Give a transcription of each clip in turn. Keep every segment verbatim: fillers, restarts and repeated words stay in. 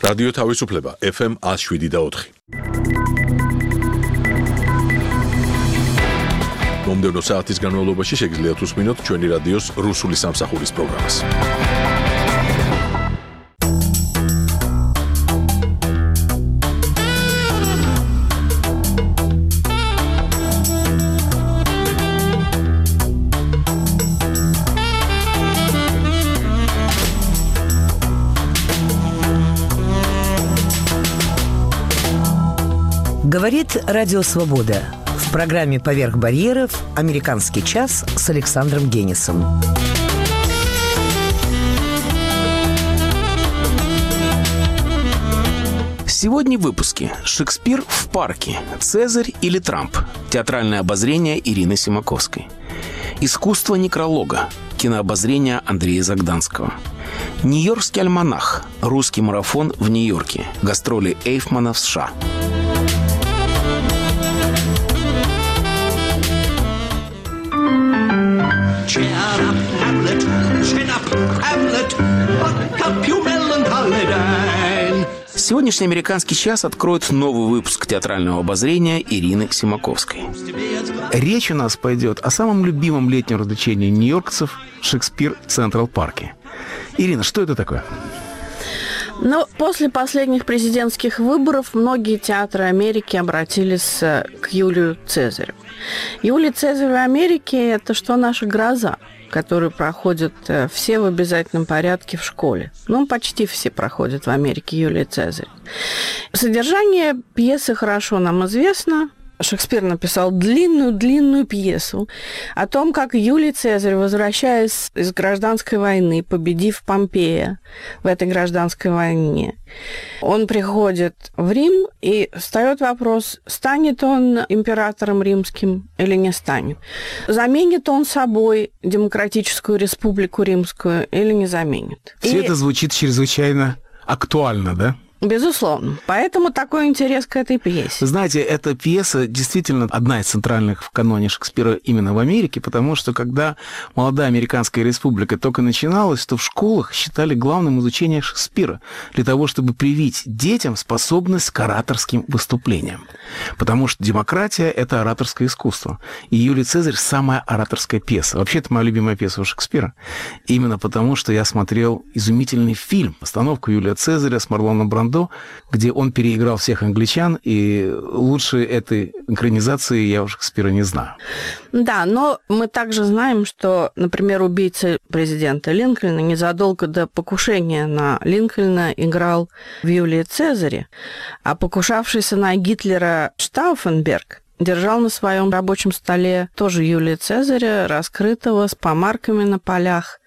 რადიო თავისუფლება ეფ ემ one oh seven და four. მომდევნო საათის განმავლობაში შეგიძლიათ უსმინოთ ჩვენი რადიოს რუსული სამსახურის პროგრამას. Говорит Радио Свобода. В программе «Поверх барьеров» «Американский час» с Александром Генисом. Сегодня в выпуске «Шекспир в парке. Цезарь или Трамп?» Театральное обозрение Ирины Симаковской. «Искусство некролога». Кинообозрение Андрея Загданского. «Нью-Йоркский альманах». Русский марафон в Нью-Йорке. Гастроли Эйфмана в США. Cheer up, Hamlet, chin up, Hamlet, buck up your melancholy. Сегодняшний «Американский час» откроет новый выпуск театрального обозрения Ирины Симаковской. Речь у нас пойдет о самом любимом летнем развлечении нью-йоркцев – «Шекспир в Централ-парке». Ирина, что это такое? Но после последних президентских выборов многие театры Америки обратились к Юлию Цезарю. Юлий Цезарь в Америке – это что наша гроза, которые проходят все в обязательном порядке в школе. Ну, почти все проходят в Америке Юлий Цезарь. Содержание пьесы хорошо нам известно. Шекспир написал длинную-длинную пьесу о том, как Юлий Цезарь, возвращаясь из гражданской войны, победив Помпея в этой гражданской войне, он приходит в Рим, и встает вопрос, станет он императором римским или не станет. Заменит он собой демократическую республику римскую или не заменит. Все и... это звучит чрезвычайно актуально, да? Безусловно. Поэтому такой интерес к этой пьесе. Знаете, эта пьеса действительно одна из центральных в каноне Шекспира именно в Америке, потому что когда молодая американская республика только начиналась, то в школах считали главным изучение Шекспира для того, чтобы привить детям способность к ораторским выступлениям. Потому что демократия – это ораторское искусство. И Юлий Цезарь – самая ораторская пьеса. Вообще, это моя любимая пьеса у Шекспира. Именно потому, что я смотрел изумительный фильм «Постановку Юлия Цезаря» с Марлоном Брандо, где он переиграл всех англичан, и лучше этой экранизации я у Шекспира не знаю. Да, но мы также знаем, что, например, убийца президента Линкольна незадолго до покушения на Линкольна играл в Юлии Цезаре, а покушавшийся на Гитлера Штауфенберг держал на своем рабочем столе тоже Юлия Цезаря, раскрытого, с помарками на полях.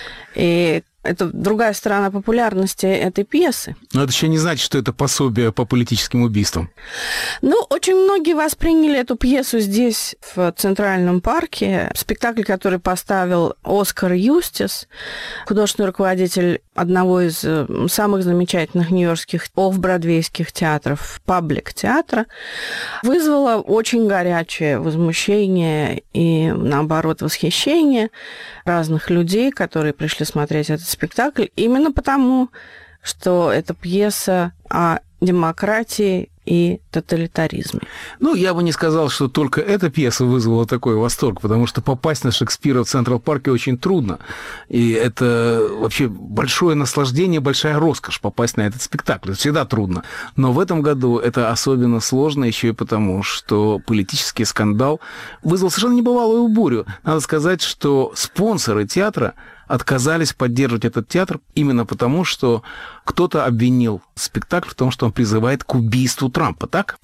И это другая сторона популярности этой пьесы. Но это еще не значит, что это пособие по политическим убийствам. Ну, очень многие восприняли эту пьесу здесь, в Центральном парке. Спектакль, который поставил Оскар Юстис, художественный руководитель одного из самых замечательных нью-йоркских офф-бродвейских театров, паблик-театра, вызвало очень горячее возмущение и, наоборот, восхищение разных людей, которые пришли смотреть этот спектакль, именно потому, что это пьеса о демократии и тоталитаризме. Ну, я бы не сказал, что только эта пьеса вызвала такой восторг, потому что попасть на Шекспира в Централ-парке очень трудно. И это вообще большое наслаждение, большая роскошь попасть на этот спектакль. Это всегда трудно. Но в этом году это особенно сложно еще и потому, что политический скандал вызвал совершенно небывалую бурю. Надо сказать, что спонсоры театра отказались поддерживать этот театр именно потому, что кто-то обвинил спектакль в том, что он призывает к убийству Трампа, так?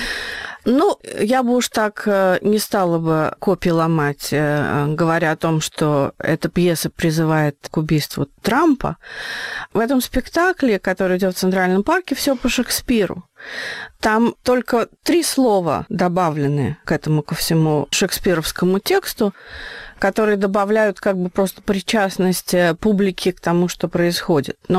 Ну, я бы уж так не стала бы копии ломать, говоря о том, что эта пьеса призывает к убийству Трампа. В этом спектакле, который идет в Центральном парке, все по Шекспиру. Там только три слова добавлены к этому, ко всему шекспировскому тексту, которые добавляют как бы просто причастность публики к тому, что происходит. Но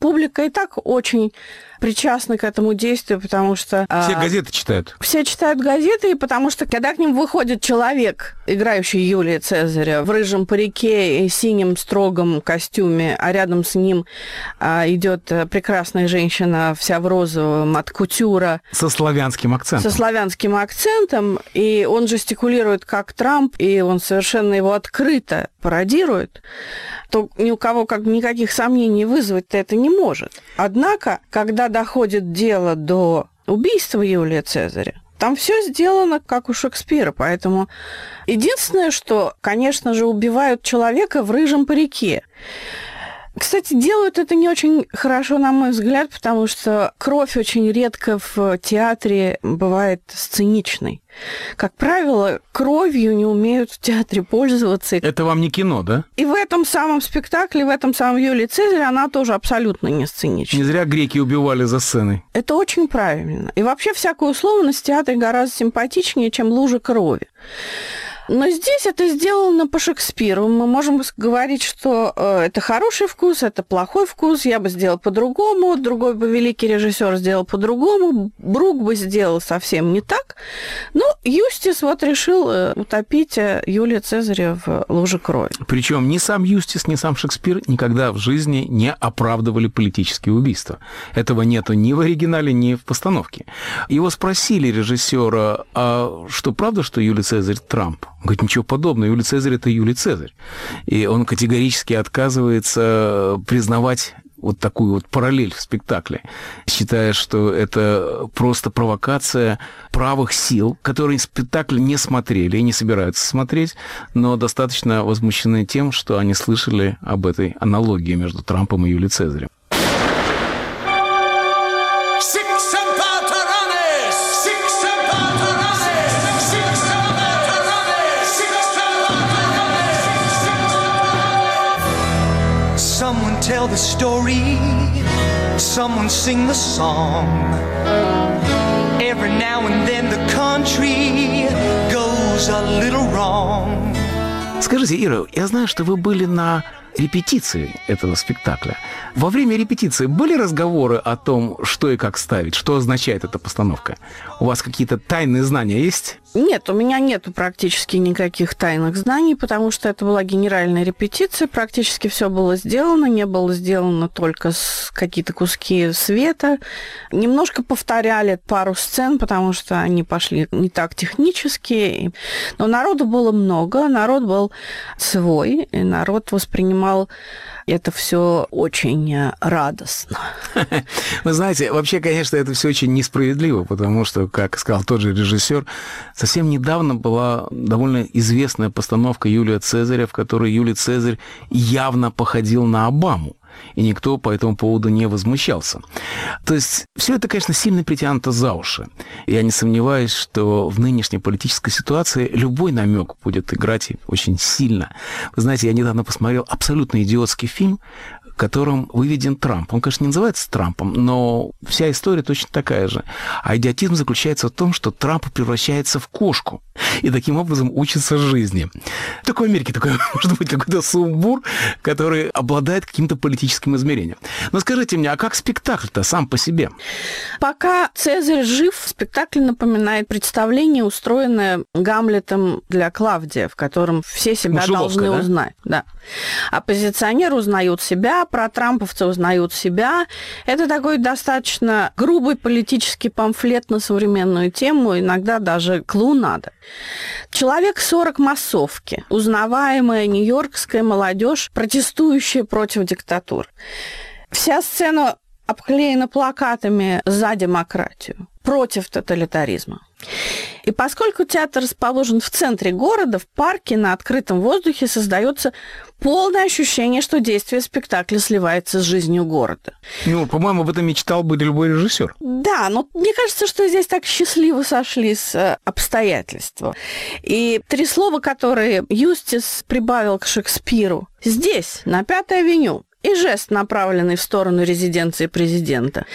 публика и так очень причастна к этому действию, потому что... Все а, газеты читают. Все читают газеты, и потому что, когда к ним выходит человек, играющий Юлия Цезаря, в рыжем парике и синем строгом костюме, а рядом с ним а, идет прекрасная женщина вся в розовом от кутюра. Со славянским акцентом. Со славянским акцентом, и он жестикулирует как Трамп, и он совершенно его открыто пародирует, то ни у кого как никаких сомнений вызвать-то это не может. Однако, когда доходит дело до убийства Юлия Цезаря, там все сделано как у Шекспира, поэтому единственное, что, конечно же, убивают человека в рыжем парике. Кстати, делают это не очень хорошо, на мой взгляд, потому что кровь очень редко в театре бывает сценичной. Как правило, кровью не умеют в театре пользоваться. Это вам не кино, да? И в этом самом спектакле, в этом самом Юлии Цезарь, она тоже абсолютно не сценична. Не зря греки убивали за сценой. Это очень правильно. И вообще всякая условность в театре гораздо симпатичнее, чем лужа крови. Но здесь это сделано по Шекспиру. Мы можем говорить, что э, это хороший вкус, это плохой вкус, я бы сделал по-другому, другой бы великий режиссер сделал по-другому, Брук бы сделал совсем не так. Но Юстис вот решил э, утопить Юлия Цезаря в луже крови. Причем ни сам Юстис, ни сам Шекспир никогда в жизни не оправдывали политические убийства. Этого нету ни в оригинале, ни в постановке. Его спросили режиссера, а что правда, что Юлий Цезарь Трамп? Он говорит, ничего подобного, Юлий Цезарь – это Юлий Цезарь. И он категорически отказывается признавать вот такую вот параллель в спектакле, считая, что это просто провокация правых сил, которые спектакль не смотрели и не собираются смотреть, но достаточно возмущены тем, что они слышали об этой аналогии между Трампом и Юлием Цезарем. Someone tell the story, someone sing the song. Every now and then the country goes a little wrong. Скажите, Ира, я знаю, что вы были на репетиции этого спектакля. Во время репетиции были разговоры о том, что и как ставить, что означает эта постановка? У вас какие-то тайные знания есть? Нет, у меня нету практически никаких тайных знаний, потому что это была генеральная репетиция, практически все было сделано, не было сделано только какие-то куски света. Немножко повторяли пару сцен, потому что они пошли не так технически. Но народу было много, народ был свой, и народ воспринимал это все очень радостно. Вы знаете, вообще, конечно, это все очень несправедливо, потому что, как сказал тот же режиссер, совсем недавно была довольно известная постановка Юлия Цезаря, в которой Юлий Цезарь явно походил на Обаму. И никто по этому поводу не возмущался. То есть все это, конечно, сильно притянуто за уши. Я не сомневаюсь, что в нынешней политической ситуации любой намек будет играть очень сильно. Вы знаете, я недавно посмотрел абсолютно идиотский фильм, в котором выведен Трамп. Он, конечно, не называется Трампом, но вся история точно такая же. А идиотизм заключается в том, что Трамп превращается в кошку и таким образом учится жизни. В такой Америке такой может быть какой-то сумбур, который обладает каким-то политическим измерением. Но скажите мне, а как спектакль-то сам по себе? Пока Цезарь жив, спектакль напоминает представление, устроенное Гамлетом для Клавдия, в котором все себя должны да? узнать. Да. Оппозиционеры узнают себя, протрамповцы узнают себя. Это такой достаточно грубый политический памфлет на современную тему, иногда даже клоунада. Человек сорок массовки, узнаваемая нью-йоркская молодежь, протестующая против диктатуры. Вся сцена обклеена плакатами «За демократию», против тоталитаризма. И поскольку театр расположен в центре города, в парке, на открытом воздухе, создается полное ощущение, что действие спектакля сливается с жизнью города. Ну, по-моему, об этом мечтал бы любой режиссер. Да, но мне кажется, что здесь так счастливо сошлись обстоятельства. И три слова, которые Юстис прибавил к Шекспиру. Здесь, на Пятой авеню, и жест, направленный в сторону резиденции президента.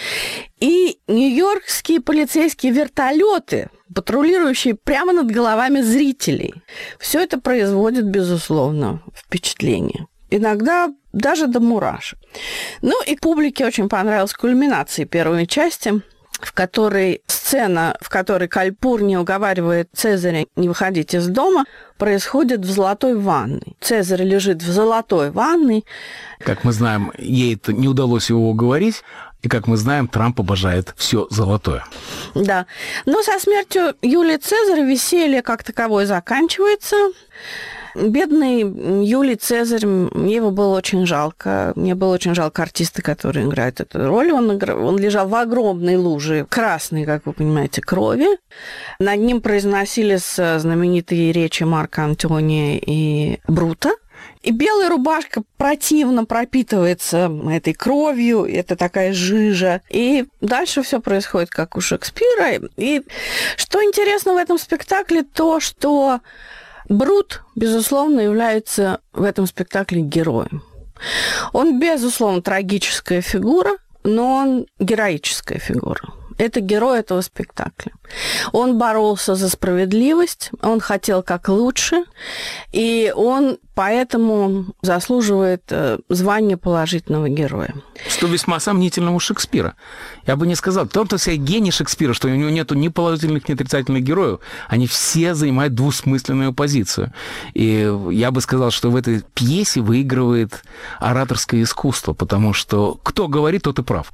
И нью-йоркские полицейские вертолеты, патрулирующие прямо над головами зрителей. Все это производит, безусловно, впечатление. иногда даже до мурашек. Ну и публике очень понравилась кульминация первой части, в которой сцена, в которой Кальпурни уговаривает Цезаря не выходить из дома, происходит в золотой ванной. Цезарь лежит в золотой ванной. Как мы знаем, ей это не удалось его уговорить, и, как мы знаем, Трамп обожает все золотое. Да. Но со смертью Юлия Цезаря веселье как таковое заканчивается. Бедный Юлий Цезарь, мне его было очень жалко. Мне было очень жалко артиста, который играет эту роль. Он, игра... он лежал в огромной луже красной, как вы понимаете, крови. Над ним произносились знаменитые речи Марка Антония и Брута. И белая рубашка противно пропитывается этой кровью, это такая жижа. И дальше все происходит, как у Шекспира. И что интересно в этом спектакле, то, что Брут, безусловно, является в этом спектакле героем. Он, безусловно, трагическая фигура, но он героическая фигура. Это герой этого спектакля. Он боролся за справедливость, он хотел как лучше, и он поэтому заслуживает звания положительного героя. Что весьма сомнительно у Шекспира. Я бы не сказал. В том-то вся гений Шекспира, что у него нет ни положительных, ни отрицательных героев. Они все занимают двусмысленную позицию. И я бы сказал, что в этой пьесе выигрывает ораторское искусство, потому что кто говорит, тот и прав.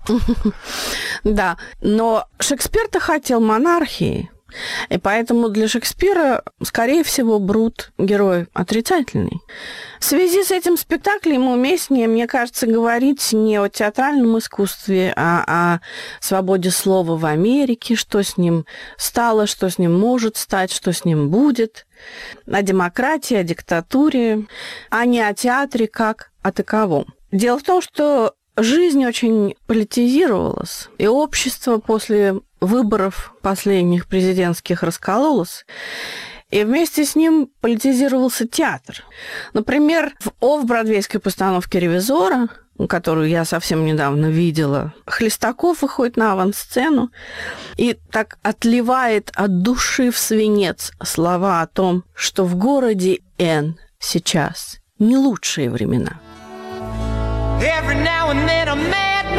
Да, но Шекспир-то хотел монархии. И поэтому для Шекспира, скорее всего, Брут – герой отрицательный. В связи с этим спектаклем уместнее, мне кажется, говорить не о театральном искусстве, а о свободе слова в Америке, что с ним стало, что с ним может стать, что с ним будет, о демократии, о диктатуре, а не о театре как о таковом. Дело в том, что жизнь очень политизировалась, и общество после выборов последних президентских раскололось, и вместе с ним политизировался театр. Например, в офф-бродвейской постановке «Ревизора», которую я совсем недавно видела, Хлестаков выходит на авансцену и так отливает от души в свинец слова о том, что в городе Н сейчас не лучшие времена. Every now and then a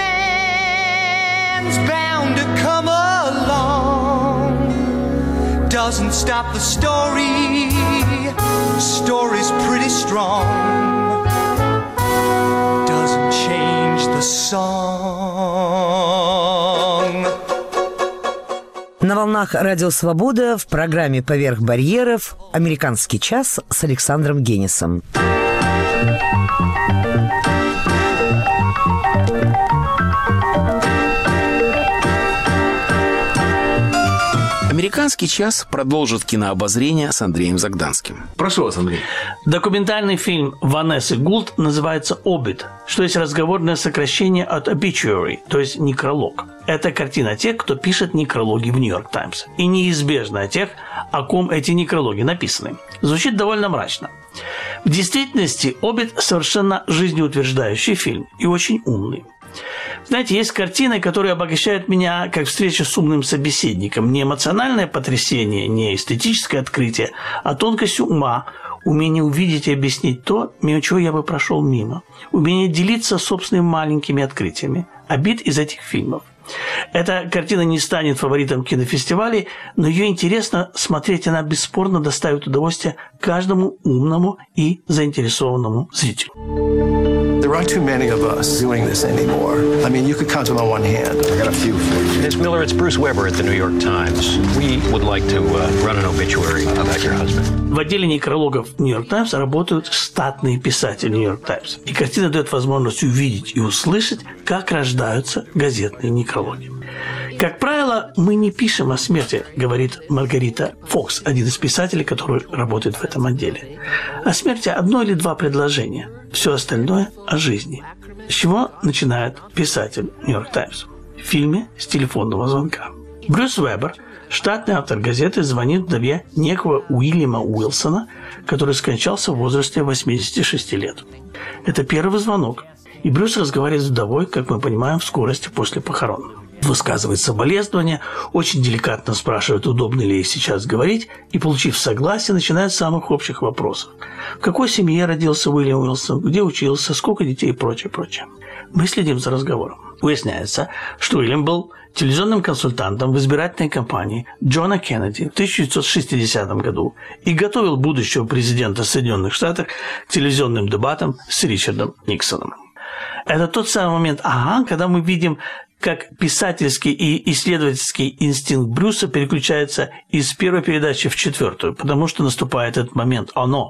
madman's bound to come along. Doesn't stop the story. The story's pretty strong. Doesn't change the song. На волнах Радио Свобода в программе «Поверх барьеров» «Американский час» с Александром Генисом. «Американский час» продолжит кинообозрение с Андреем Загданским. Прошу вас, Андрей. Документальный фильм Ванессы Гулд называется «Обит», что есть разговорное сокращение от obituary, то есть некролог. Это картина тех, кто пишет некрологи в «Нью-Йорк Таймс», и неизбежно тех, о ком эти некрологи написаны. Звучит довольно мрачно. В действительности «Обит» совершенно жизнеутверждающий фильм и очень умный. Знаете, есть картины, которые обогащают меня, как встреча с умным собеседником. Не эмоциональное потрясение, не эстетическое открытие, а тонкость ума, умение увидеть и объяснить то, мимо чего я бы прошел мимо. Умение делиться собственными маленькими открытиями. Обит из этих фильмов. Эта картина не станет фаворитом кинофестивалей, но ее интересно смотреть, она бесспорно доставит удовольствие каждому умному и заинтересованному зрителю. There aren't too many of us doing this anymore. I mean, you could count them on one hand. I got a few for you. Miss Miller, it's Bruce Weber at the New York Times. We would like to uh, run an obituary about your husband. В отделе некрологов Нью-Йорк Таймс работают штатные писатели Нью-Йорк Таймс. И картина дает возможность увидеть и услышать, как рождаются газетные некрологи. Как правило, мы не пишем о смерти, говорит Маргарита Фокс, один из писателей, который работает в этом отделе. О смерти одно или два предложения. Все остальное о жизни. С чего начинает писатель Нью-Йорк Таймс? В фильме «С телефонного звонка». Брюс Вебер, штатный автор газеты, звонит вдове некого Уильяма Уилсона, который скончался в возрасте восьмидесяти шести лет. Это первый звонок. И Брюс разговаривает с вдовой, как мы понимаем, в скорости после похорон. высказывает соболезнования, очень деликатно спрашивает, удобно ли ей сейчас говорить, и, получив согласие, начинает с самых общих вопросов. В какой семье родился Уильям Уилсон, где учился, сколько детей и прочее, прочее. Мы следим за разговором. Выясняется, что Уильям был телевизионным консультантом в избирательной кампании Джона Кеннеди в тысяча девятьсот шестидесятом году и готовил будущего президента Соединенных Штатов к телевизионным дебатам с Ричардом Никсоном. Это тот самый момент, ага, когда мы видим, как писательский и исследовательский инстинкт Брюса переключается из первой передачи в четвертую, потому что наступает этот момент «оно».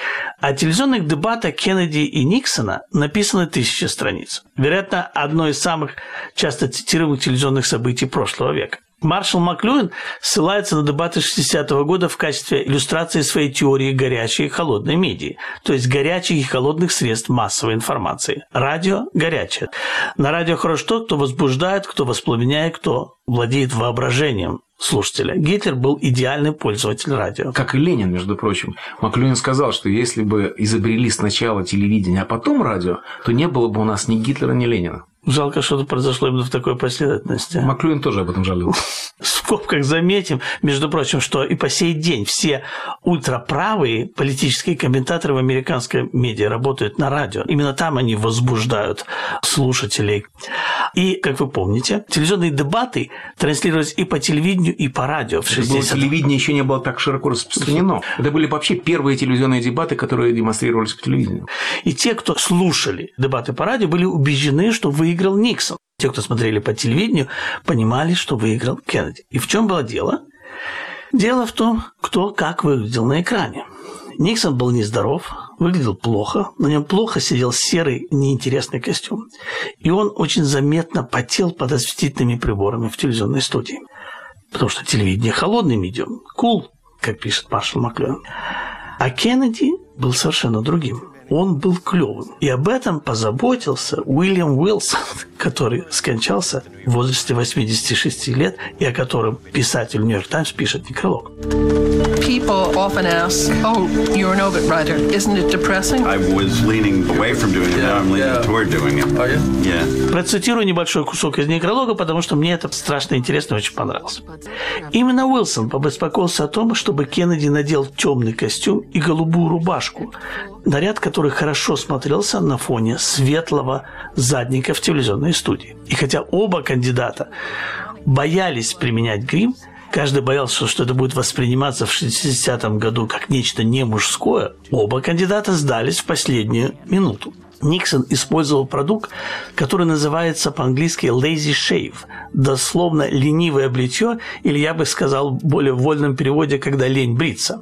О телевизионных дебатах Кеннеди и Никсона написано тысячи страниц. Вероятно, одно из самых часто цитируемых телевизионных событий прошлого века. Маршал Маклюин ссылается на дебаты шестидесятого года в качестве иллюстрации своей теории горячей и холодной медии, то есть горячих и холодных средств массовой информации. Радио горячее. На радио хорош тот, кто возбуждает, кто воспламеняет, кто владеет воображением слушателя. Гитлер был идеальный пользователь радио. Как и Ленин, между прочим. Маклюин сказал, что если бы изобрели сначала телевидение, а потом радио, то не было бы у нас ни Гитлера, ни Ленина. Жалко, что это произошло именно в такой последовательности. Маклюин тоже об этом жалел. В скобках заметим, между прочим, что и по сей день все ультраправые политические комментаторы в американской медиа работают на радио. Именно там они возбуждают слушателей. И, как вы помните, телевизионные дебаты транслировались и по телевидению, и по радио. В шестидесятых. Телевидение еще не было так широко распространено. Это были вообще первые телевизионные дебаты, которые демонстрировались по телевидению. И те, кто слушали дебаты по радио, были убеждены, что выиграл Никсон. Те, кто смотрели по телевидению, понимали, что выиграл Кеннеди. И в чем было дело? Дело в том, кто как выглядел на экране. Никсон был нездоров, выглядел плохо, на нем плохо сидел серый неинтересный костюм. И он очень заметно потел под осветительными приборами в телевизионной студии. Потому что телевидение – холодный медиум, кул, как пишет маршал Маклюин. А Кеннеди был совершенно другим. Он был клёвым. И об этом позаботился Уильям Уилсон, который скончался в возрасте восьмидесяти шести лет, и о котором писатель «Нью-Йорк Таймс» пишет некролог. People often ask, oh, you're an obit writer. Isn't it depressing? I was leaning away from doing it, now I'm leaning toward doing it. Are you? Yeah. Процитирую небольшой кусок из некролога, потому что мне это страшно интересно, очень понравилось. Именно Уилсон побеспокоился о том, чтобы Кеннеди надел темный костюм и голубую рубашку, наряд, который хорошо смотрелся на фоне светлого задника в телевизионной студии. И хотя оба кандидата боялись применять грим, каждый боялся, что это будет восприниматься в шестидесятом году как нечто не мужское, оба кандидата сдались в последнюю минуту. Никсон использовал продукт, который называется по-английски lazy shave, дословно ленивое бритье, или я бы сказал в более вольном переводе, когда лень бриться.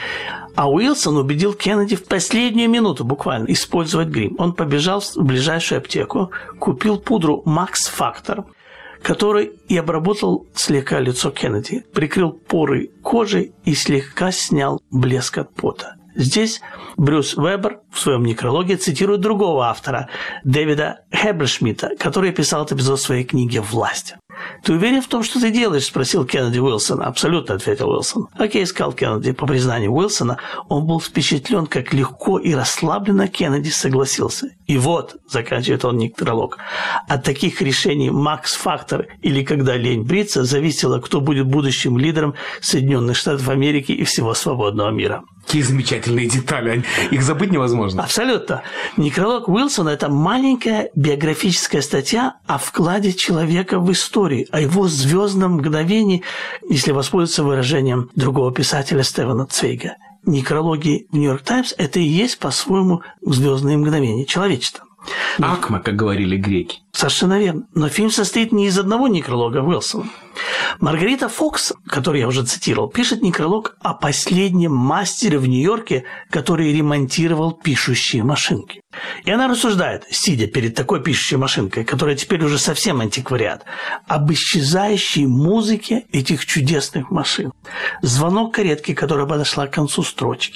А Уилсон убедил Кеннеди в последнюю минуту буквально использовать грим. Он побежал в ближайшую аптеку, купил пудру Max Factor, который и обработал слегка лицо Кеннеди, прикрыл поры кожи и слегка снял блеск от пота. Здесь Брюс Вебер в своем некрологе цитирует другого автора, Дэвида Хебершмитта, который писал этот эпизод в своей книге «Власть». «Ты уверен в том, что ты делаешь?» – спросил Кеннеди Уилсона. «Абсолютно», – ответил Уилсон. «Окей», – сказал Кеннеди. По признанию Уилсона, он был впечатлен, как легко и расслабленно Кеннеди согласился. И вот, заканчивает он некролог, от таких решений Макс Фактор или когда лень бриться зависело, кто будет будущим лидером Соединенных Штатов Америки и всего свободного мира. Какие замечательные детали, их забыть невозможно. Абсолютно. Некролог Уилсона – это маленькая биографическая статья о вкладе человека в историю, о его звездном мгновении, если воспользоваться выражением другого писателя Стефана Цвейга. Некрологи в «Нью-Йорк Таймс» – это и есть по-своему звездные мгновения человечества. Акма, как говорили греки. Совершенно верно. Но фильм состоит не из одного некролога Уилсона. Маргарита Фокс, который я уже цитировал, пишет некролог о последнем мастере в Нью-Йорке, который ремонтировал пишущие машинки. И она рассуждает, сидя перед такой пишущей машинкой, которая теперь уже совсем антиквариат, об исчезающей музыке этих чудесных машин. Звонок каретки, которая подошла к концу строчки.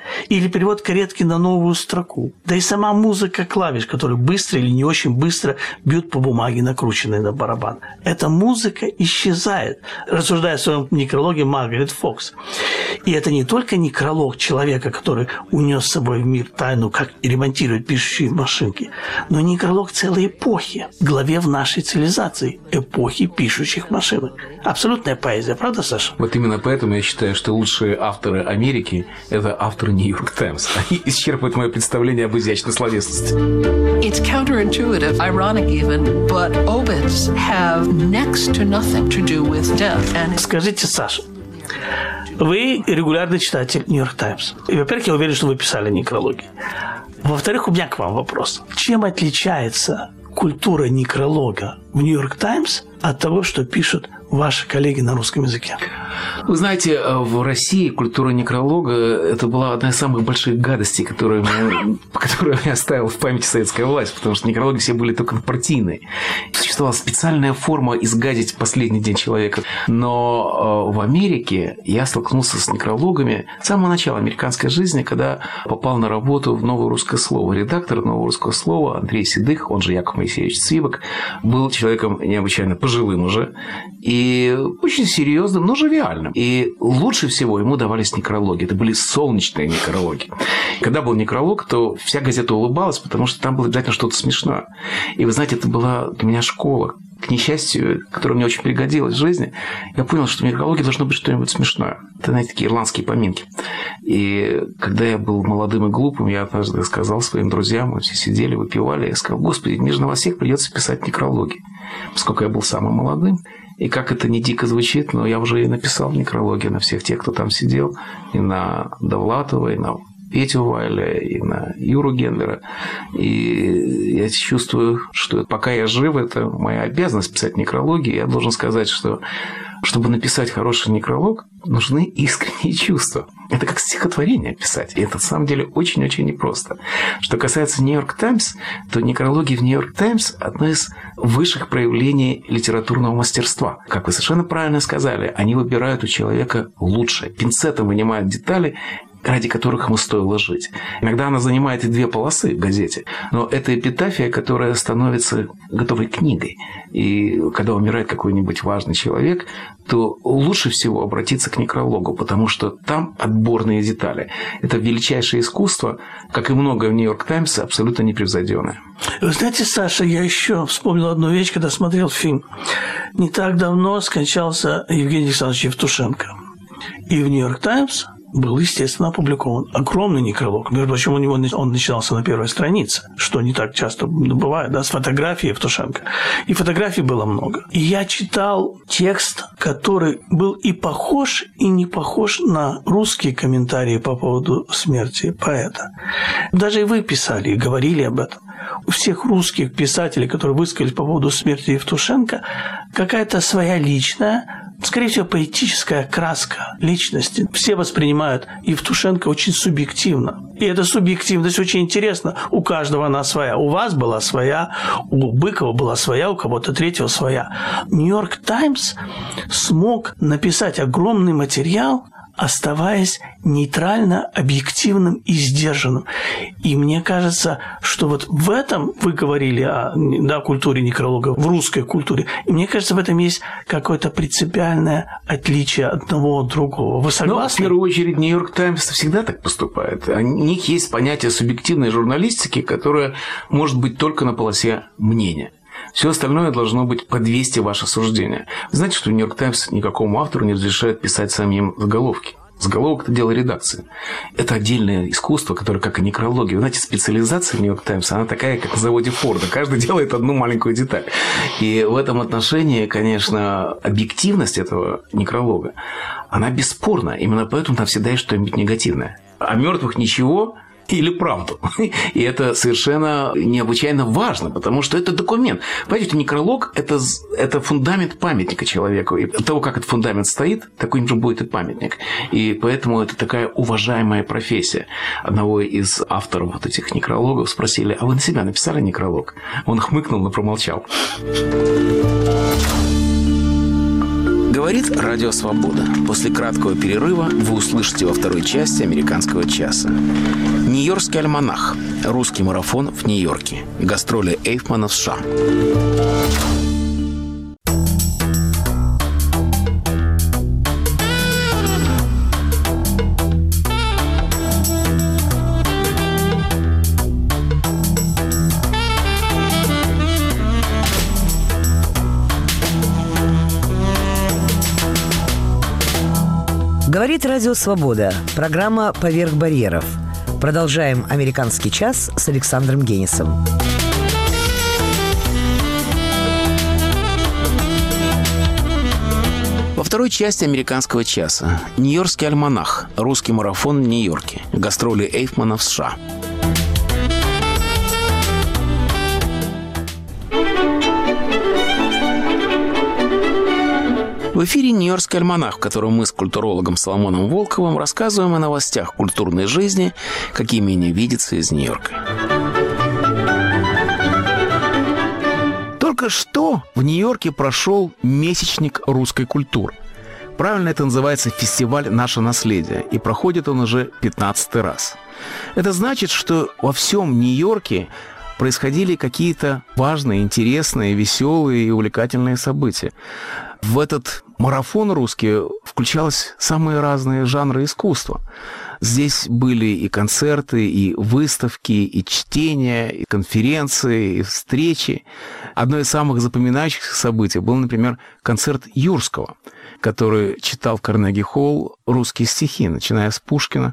или перевод каретки на новую строку. Да и сама музыка клавиш, которые быстро или не очень быстро бьют по бумаге, накрученной на барабан. Эта музыка исчезает, рассуждая в своем некрологе Маргарет Фокс. И это не только некролог человека, который унес с собой в мир тайну, как ремонтируют пишущие машинки, но некролог целой эпохи, главе в нашей цивилизации, эпохи пишущих машинок. Абсолютная поэзия, правда, Саша? Вот именно поэтому я считаю, что лучшие авторы Америки – это авторы Нью-Йорк Таймс. Они исчерпывают мое представление об изящной словесности. It's counterintuitive, ironic even, but obits have next to nothing to do with death. And Скажите, Саша, вы регулярный читатель Нью-Йорк Таймс. И, во-первых, я уверен, что вы писали некрологи. Во-вторых, у меня к вам вопрос. Чем отличается культура некролога в Нью-Йорк Таймс от того, что пишут ваши коллеги на русском языке? Вы знаете, в России культура некролога – это была одна из самых больших гадостей, которую мне, которую я оставил в памяти советская власть, потому что некрологи все были только партийные. Существовала специальная форма изгадить последний день человека. Но в Америке я столкнулся с некрологами с самого начала американской жизни, когда попал на работу в «Новое русское слово». Редактор «Нового русского слова» Андрей Седых, он же Яков Моисеевич Цвибок, был человеком необычайно пожилым уже и очень серьезным, но живиальным. И лучше всего ему давались некрологи. Это были солнечные некрологи. Когда был некролог, то вся газета улыбалась, потому что там было обязательно что-то смешное. И вы знаете, это была для меня школа. К несчастью, которая мне очень пригодилась в жизни, я понял, что в некрологе должно быть что-нибудь смешное. Это, знаете, такие ирландские поминки. И когда я был молодым и глупым, я однажды сказал своим друзьям, мы все сидели, выпивали, я сказал: Господи, мне же на вас всех придется писать некрологи. Поскольку я был самым молодым, и как это не дико звучит, но я уже и написал некрологи на всех тех, кто там сидел, и на Довлатова, и на Петю Вайля, и на Юру Гендлера. И я чувствую, что пока я жив, это моя обязанность писать некрологи. Я должен сказать, что чтобы написать хороший некролог, нужны искренние чувства. Это как стихотворение писать. И это на самом деле очень-очень непросто. Что касается Нью-Йорк Таймс, то некрологи в Нью-Йорк Таймс – одно из высших проявлений литературного мастерства. Как вы совершенно правильно сказали, они выбирают у человека лучшее. Пинцетом вынимают детали, ради которых ему стоило жить. Иногда она занимает и две полосы в газете, но это эпитафия, которая становится готовой книгой. И когда умирает какой-нибудь важный человек, то лучше всего обратиться к некрологу, потому что там отборные детали. Это величайшее искусство, как и многое в Нью-Йорк Таймс, абсолютно непревзойденное. Вы знаете, Саша, я еще вспомнил одну вещь, когда смотрел фильм. Не так давно скончался Евгений Александрович Евтушенко. И в Нью-Йорк Таймс был, естественно, опубликован огромный некролог. Между прочим, у него он начинался на первой странице, что не так часто бывает, да, с фотографией Евтушенко. И фотографий было много. И я читал текст, который был и похож, и не похож на русские комментарии по поводу смерти поэта. Даже и вы писали, и говорили об этом. У всех русских писателей, которые высказались по поводу смерти Евтушенко, какая-то своя личная, скорее всего, поэтическая краска личности. Все воспринимают Евтушенко очень субъективно. И эта субъективность очень интересна. У каждого она своя. У вас была своя, у Быкова была своя, у кого-то третьего своя. Нью-Йорк Таймс смог написать огромный материал, оставаясь нейтрально, объективным и сдержанным. И мне кажется, что вот в этом вы говорили о, да, культуре некролога, в русской культуре. И мне кажется, в этом есть какое-то принципиальное отличие одного от другого. Вы согласны? Ну, в первую очередь, Нью-Йорк Таймс всегда так поступает. У них есть понятие субъективной журналистики, которое может быть только на полосе мнения. Все остальное должно быть под вести ваше суждение. Вы знаете, что Нью-Йорк Таймс никакому автору не разрешает писать самим заголовки. Заголовок – это дело редакции. Это отдельное искусство, которое, как и некрологи. Вы знаете, специализация в Нью-Йорк Таймс, она такая, как в заводе Форда. Каждый делает одну маленькую деталь. И в этом отношении, конечно, объективность этого некролога, она бесспорна. Именно поэтому там всегда есть что-нибудь негативное. О мертвых ничего или правду. И это совершенно необычайно важно, потому что это документ. Понимаете, некролог – это, это фундамент памятника человеку. И от того, как этот фундамент стоит, такой же будет и памятник. И поэтому это такая уважаемая профессия. Одного из авторов вот этих некрологов спросили: а вы на себя написали некролог? Он хмыкнул, но промолчал. Говорит Радио Свобода. После краткого перерыва вы услышите во второй части «Американского часа». Нью-Йоркский альманах. Русский марафон в Нью-Йорке. Гастроли Эйфмана в США. Говорит Радио Свобода. Программа «Поверх барьеров». Продолжаем «Американский час» с Александром Генисом. Во второй части «Американского часа» Нью-Йоркский альманах. Русский марафон в Нью-Йорке. Гастроли Эйфмана в США. В эфире «Нью-Йоркский альманах», в котором мы с культурологом Соломоном Волковым рассказываем о новостях культурной жизни, какими они видятся из Нью-Йорка. Только что в Нью-Йорке прошел месячник русской культуры. Правильно это называется фестиваль «Наше наследие», и проходит он уже пятнадцатый раз. Это значит, что во всем Нью-Йорке происходили какие-то важные, интересные, веселые и увлекательные события. В этот марафон русский включалось самые разные жанры искусства. Здесь были и концерты, и выставки, и чтения, и конференции, и встречи. Одно из самых запоминающихся событий был, например, концерт Юрского, который читал в Карнеги-холл русские стихи, начиная с Пушкина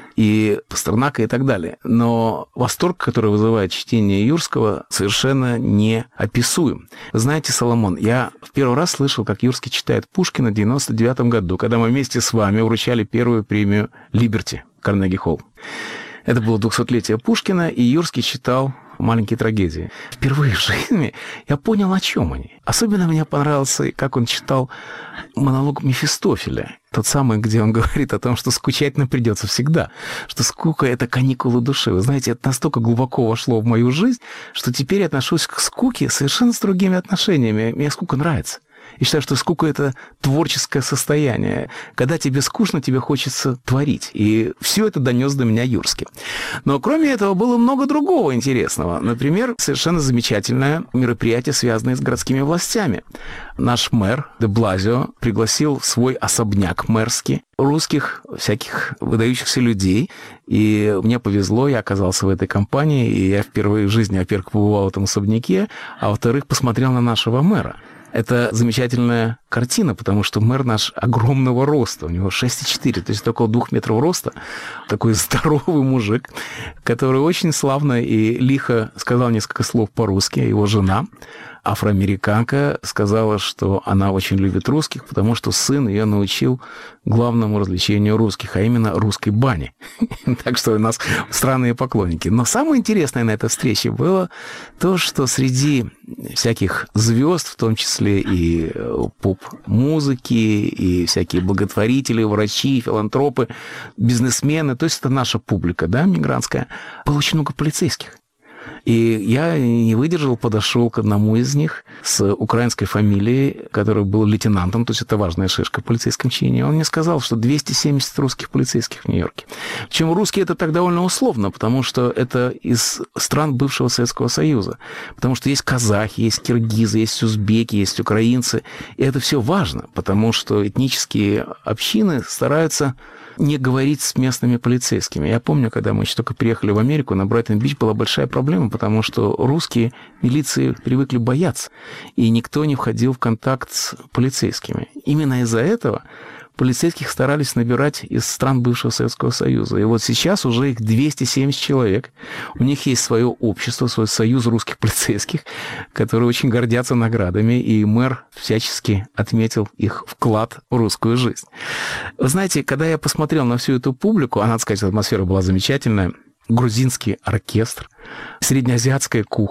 и Пастернака и так далее. Но восторг, который вызывает чтение Юрского, совершенно неописуем. Вы знаете, Соломон, я в первый раз слышал, как Юрский читает Пушкина в девяносто девятом году, когда мы вместе с вами вручали первую премию «Либерти» Карнеги-холл. Это было двухсотлетие Пушкина, и Юрский читал «Маленькие трагедии». Впервые в жизни я понял, о чем они. Особенно мне понравился, как он читал монолог Мефистофеля. Тот самый, где он говорит о том, что скучать нам придется всегда, что скука — это каникулы души. Вы знаете, это настолько глубоко вошло в мою жизнь, что теперь я отношусь к скуке совершенно с другими отношениями. Мне скука нравится. И считаю, что скука — это творческое состояние. Когда тебе скучно, тебе хочется творить. И все это донес до меня Юрский. Но кроме этого было много другого интересного. Например, совершенно замечательное мероприятие, связанное с городскими властями. Наш мэр де Блазио пригласил в свой особняк мэрский русских всяких выдающихся людей. И мне повезло, я оказался в этой компании, и я впервые в жизни, во-первых, побывал в этом особняке, а во-вторых, посмотрел на нашего мэра. Это замечательная картина, потому что мэр наш огромного роста, у него шесть целых четыре, то есть около двух метров роста, такой здоровый мужик, который очень славно и лихо сказал несколько слов по-русски. Его жена, афроамериканка, сказала, что она очень любит русских, потому что сын ее научил главному развлечению русских, а именно русской бане. Так что у нас странные поклонники. Но самое интересное на этой встрече было то, что среди всяких звезд, в том числе и поп-музыки, и всякие благотворители, врачи, филантропы, бизнесмены, то есть это наша публика, да, мигрантская, было очень много полицейских. И я не выдержал, подошел к одному из них с украинской фамилией, который был лейтенантом, то есть это важная шишка в полицейском чине. Он мне сказал, что двести семьдесят русских полицейских в Нью-Йорке. Причем русские это так довольно условно, потому что это из стран бывшего Советского Союза. Потому что есть казахи, есть киргизы, есть узбеки, есть украинцы. И это все важно, потому что этнические общины стараются не говорить с местными полицейскими. Я помню, когда мы еще только приехали в Америку, на Брайтон-Бич была большая проблема, потому что русские милиции привыкли бояться, и никто не входил в контакт с полицейскими. Именно из-за этого полицейских старались набирать из стран бывшего Советского Союза. И вот сейчас уже их двести семьдесят человек. У них есть свое общество, свой союз русских полицейских, которые очень гордятся наградами, и мэр всячески отметил их вклад в русскую жизнь. Вы знаете, когда я посмотрел на всю эту публику, а надо сказать, атмосфера была замечательная, грузинский оркестр, среднеазиатская кухня,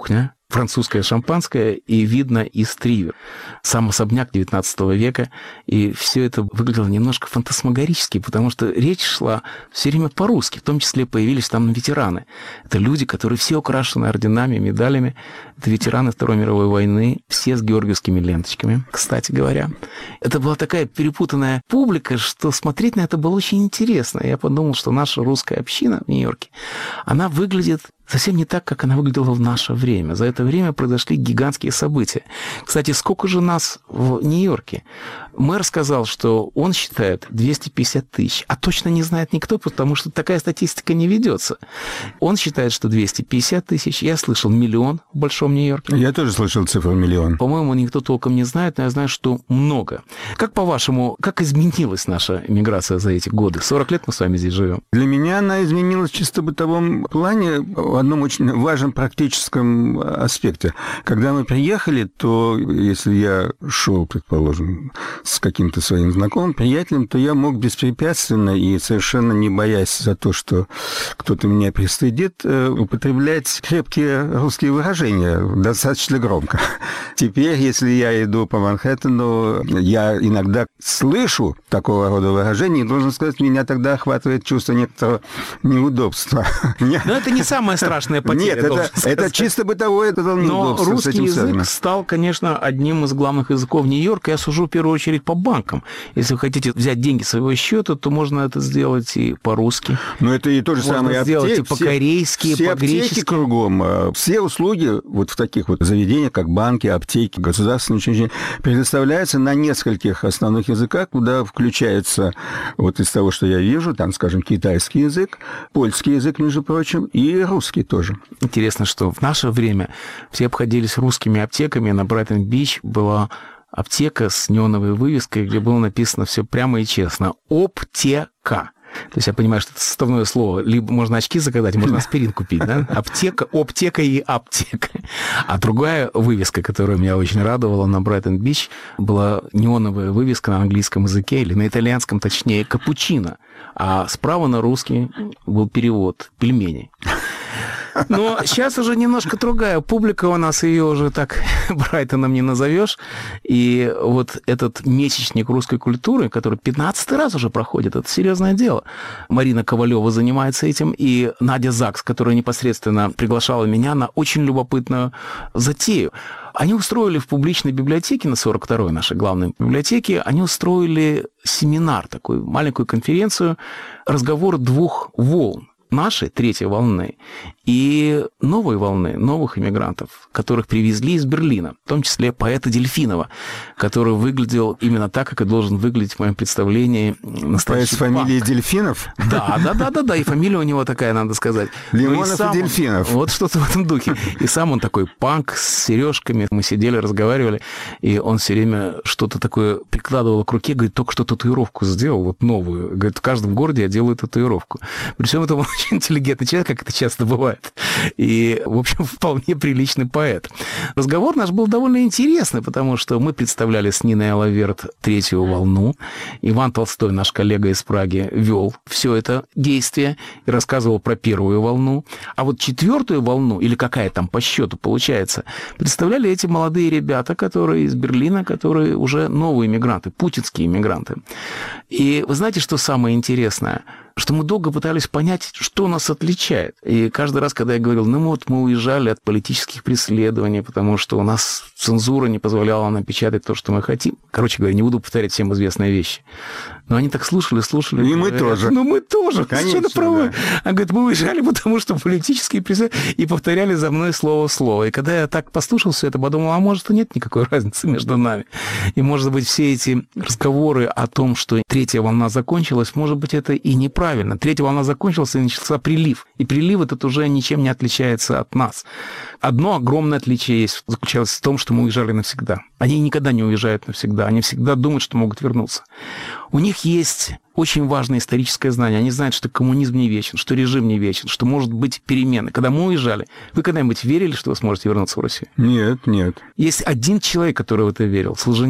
французское шампанское, и видно Ист-Ривер, сам особняк девятнадцатого века, и все это выглядело немножко фантасмагорически, потому что речь шла все время по-русски, в том числе появились там ветераны. Это люди, которые все украшены орденами, медалями, это ветераны Второй мировой войны, все с георгиевскими ленточками, кстати говоря. Это была такая перепутанная публика, что смотреть на это было очень интересно. Я подумал, что наша русская община в Нью-Йорке, она выглядит совсем не так, как она выглядела в наше время. За это время произошли гигантские события. Кстати, сколько же нас в Нью-Йорке? Мэр сказал, что он считает двести пятьдесят тысяч, а точно не знает никто, потому что такая статистика не ведется. Он считает, что двести пятьдесят тысяч. Я слышал миллион в Большом Нью-Йорке. Я тоже слышал цифру миллион. По-моему, никто толком не знает, но я знаю, что много. Как по-вашему, как изменилась наша миграция за эти годы? сорок лет мы с вами здесь живем. Для меня она изменилась в чисто бытовом плане, в одном очень важном практическом аспекте. Когда мы приехали, то если я шел, предположим, с каким-то своим знакомым, приятелем, то я мог беспрепятственно и совершенно не боясь за то, что кто-то меня пристыдит, употреблять крепкие русские выражения достаточно громко. Теперь, если я иду по Манхэттену, я иногда слышу такого рода выражения, и, должен сказать, меня тогда охватывает чувство некоторого неудобства. Но это не самое страшное потеря. Нет, это, это чисто бытовое, это неудобство. Но русский язык стал, конечно, одним из главных языков Нью-Йорка. Я сужу в первую очередь по банкам. Если вы хотите взять деньги с своего счета, то можно это сделать и по-русски. Но это и то же самое. Можно сделать и по-корейски, и по-гречески. Кругом. Все услуги вот в таких вот заведениях, как банки, аптеки, государственные учреждения, предоставляются на нескольких основных языках, куда включается, вот из того, что я вижу, там, скажем, китайский язык, польский язык, между прочим, и русский тоже. Интересно, что в наше время все обходились русскими аптеками. На Брайтон-Бич была аптека с неоновой вывеской, где было написано все прямо и честно. Оптека. То есть я понимаю, что это составное слово. Либо можно очки заказать, можно аспирин купить, да? Аптека, оптека и аптека. А другая вывеска, которая меня очень радовала на Брайтон-Бич, была неоновая вывеска на английском языке, или на итальянском, точнее, капучино. А справа на русский был перевод «пельмени». Но сейчас уже немножко другая публика у нас, ее уже так Брайтоном не назовешь. И вот этот месячник русской культуры, который пятнадцатый раз уже проходит, это серьезное дело. Марина Ковалева занимается этим, и Надя Закс, которая непосредственно приглашала меня на очень любопытную затею. Они устроили в публичной библиотеке, на сорок второй нашей главной библиотеке, они устроили семинар, такую маленькую конференцию, разговор двух волн. Нашей, третьей волны, и новой волны, новых иммигрантов, которых привезли из Берлина, в том числе поэта Дельфинова, который выглядел именно так, как и должен выглядеть в моем представлении настоящий поэт с фамилией Дельфинов? Да, да, да, да, да, и фамилия у него такая, надо сказать. Лимонов и, сам, и Дельфинов. Вот что-то в этом духе. И сам он такой панк с сережками. Мы сидели, разговаривали, и он все время что-то такое прикладывал к руке, говорит, только что татуировку сделал, вот новую. Говорит, в каждом городе я делаю татуировку. При всем этом он очень интеллигентный человек, как это часто бывает. И, в общем, вполне приличный поэт. Разговор наш был довольно интересный, потому что мы представляли с Ниной Алаверт третью волну. Иван Толстой, наш коллега из Праги, вел все это действие и рассказывал про первую волну. А вот четвертую волну, или какая там по счету получается, представляли эти молодые ребята, которые из Берлина, которые уже новые иммигранты, путинские иммигранты. И вы знаете, что самое интересное? Что мы долго пытались понять, что нас отличает. И каждый раз, когда я говорил, ну вот мы уезжали от политических преследований, потому что у нас цензура не позволяла нам печатать то, что мы хотим. Короче говоря, не буду повторять всем известные вещи. Но они так слушали, слушали. И мы тоже. Ну мы тоже, конечно, правы. Да. А говорит, мы уезжали, потому что политические преследования... И повторяли за мной слово в слово. И когда я так послушал все это, подумал, а может, и нет никакой разницы между нами. И, может быть, все эти разговоры о том, что третья волна закончилась, может быть, это и неправильно. Третья волна закончилась, и начался прилив. И прилив этот уже ничем не отличается от нас. Одно огромное отличие есть, заключалось в том, что мы уезжали навсегда. Они никогда не уезжают навсегда. Они всегда думают, что могут вернуться. У них есть очень важное историческое знание. Они знают, что коммунизм не вечен, что режим не вечен, что может быть перемены. Когда мы уезжали, вы когда-нибудь верили, что вы сможете вернуться в Россию? Нет, нет. Есть один человек, который в это верил, Солженицын.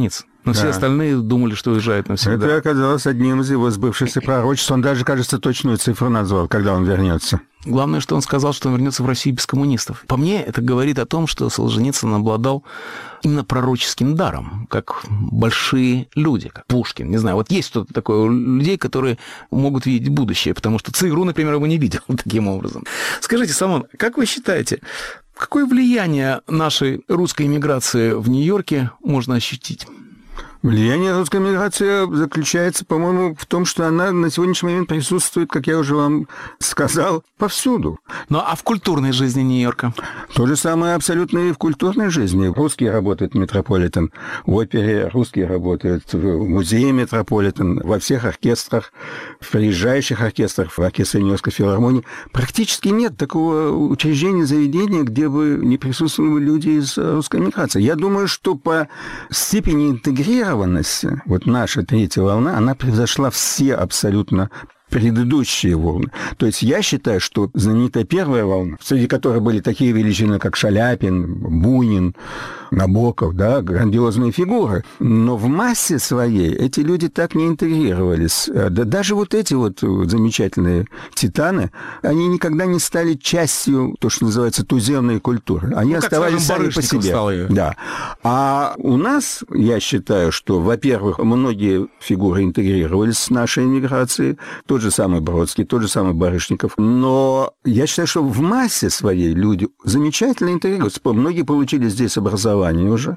Но да. все остальные думали, что уезжают навсегда. Это оказалось одним из его сбывшихся пророчеств. Он даже, кажется, точную цифру назвал, когда он вернется. Главное, что он сказал, что он вернется в Россию без коммунистов. По мне, это говорит о том, что Солженицын обладал именно пророческим даром, как большие люди, как Пушкин. Не знаю, вот есть что-то такое у людей, которые могут видеть будущее, потому что ЦРУ, например, его не видел таким образом. Скажите, Самон, как вы считаете, какое влияние нашей русской эмиграции в Нью-Йорке можно ощутить? Влияние русской миграции заключается, по-моему, в том, что она на сегодняшний момент присутствует, как я уже вам сказал, повсюду. Ну, а в культурной жизни Нью-Йорка? То же самое абсолютно и в культурной жизни. Русские работают в Метрополитен, в опере, русские работают в музее Метрополитен, во всех оркестрах, в приезжающих оркестрах, в оркестре Нью-Йоркской филармонии. Практически нет такого учреждения, заведения, где бы не присутствовали люди из русской миграции. Я думаю, что по степени интегрирования вот наша третья волна, она превзошла все абсолютно предыдущие волны. То есть я считаю, что знаменитая первая волна, среди которой были такие величины, как Шаляпин, Бунин, Набоков, да, грандиозные фигуры. Но в массе своей эти люди так не интегрировались. Да, даже вот эти вот замечательные титаны, они никогда не стали частью, то, что называется, туземной культуры. Они ну, оставались сами по себе. Да. А у нас, я считаю, что, во-первых, многие фигуры интегрировались с нашей эмиграцией, тот же самый Бродский, тот же самый Барышников. Но я считаю, что в массе своей люди замечательно интегрируются. Многие получили здесь образование уже,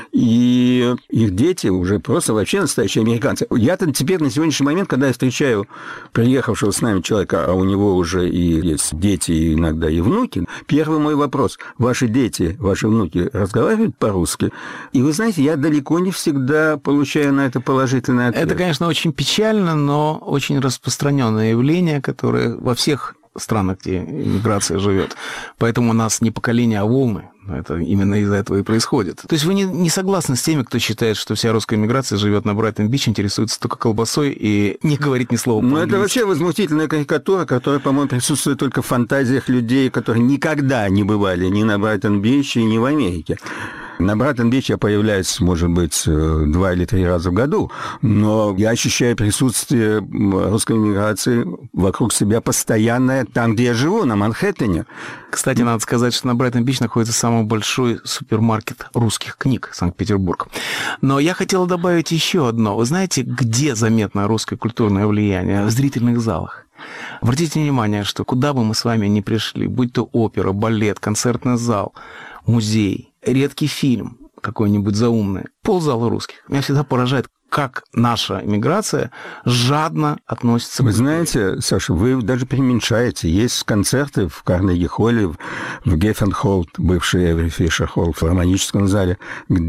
и их дети уже просто вообще настоящие американцы. Я-то теперь на сегодняшний момент, когда я встречаю приехавшего с нами человека, а у него уже и есть дети, и иногда и внуки, первый мой вопрос: ваши дети, ваши внуки разговаривают по-русски? И вы знаете, я далеко не всегда получаю на это положительный ответ. Это, конечно, очень печально, но очень распространенное явление, которое во всех странах, где иммиграция живет. Поэтому у нас не поколение, а волны. Это именно из-за этого и происходит. То есть вы не, не согласны с теми, кто считает, что вся русская миграция живет на Брайтон-Бич, интересуется только колбасой и не говорит ни слова по-английски? Ну, это вообще возмутительная карикатура, которая, по-моему, присутствует только в фантазиях людей, которые никогда не бывали ни на Брайтон-Бич, ни в Америке. На Брайтон-Бич я появляюсь, может быть, два или три раза в году, но я ощущаю присутствие русской миграции вокруг себя постоянное там, где я живу, на Манхэттене. Кстати, надо сказать, что на Брайтон-Бич находится самый большой супермаркет русских книг, Санкт-Петербург. Но я хотела добавить еще одно. Вы знаете, где заметно русское культурное влияние? В зрительных залах. Обратите внимание, что куда бы мы с вами ни пришли, будь то опера, балет, концертный зал, музей, редкий фильм какой-нибудь заумный, ползала русских. Меня всегда поражает, как наша иммиграция жадно относится вы к... Вы знаете, Саша, вы даже преуменьшаете. Есть концерты в Карнеги-холле, в Геффен-холл, бывший Эври Фишер-холл, в Филармоническом зале,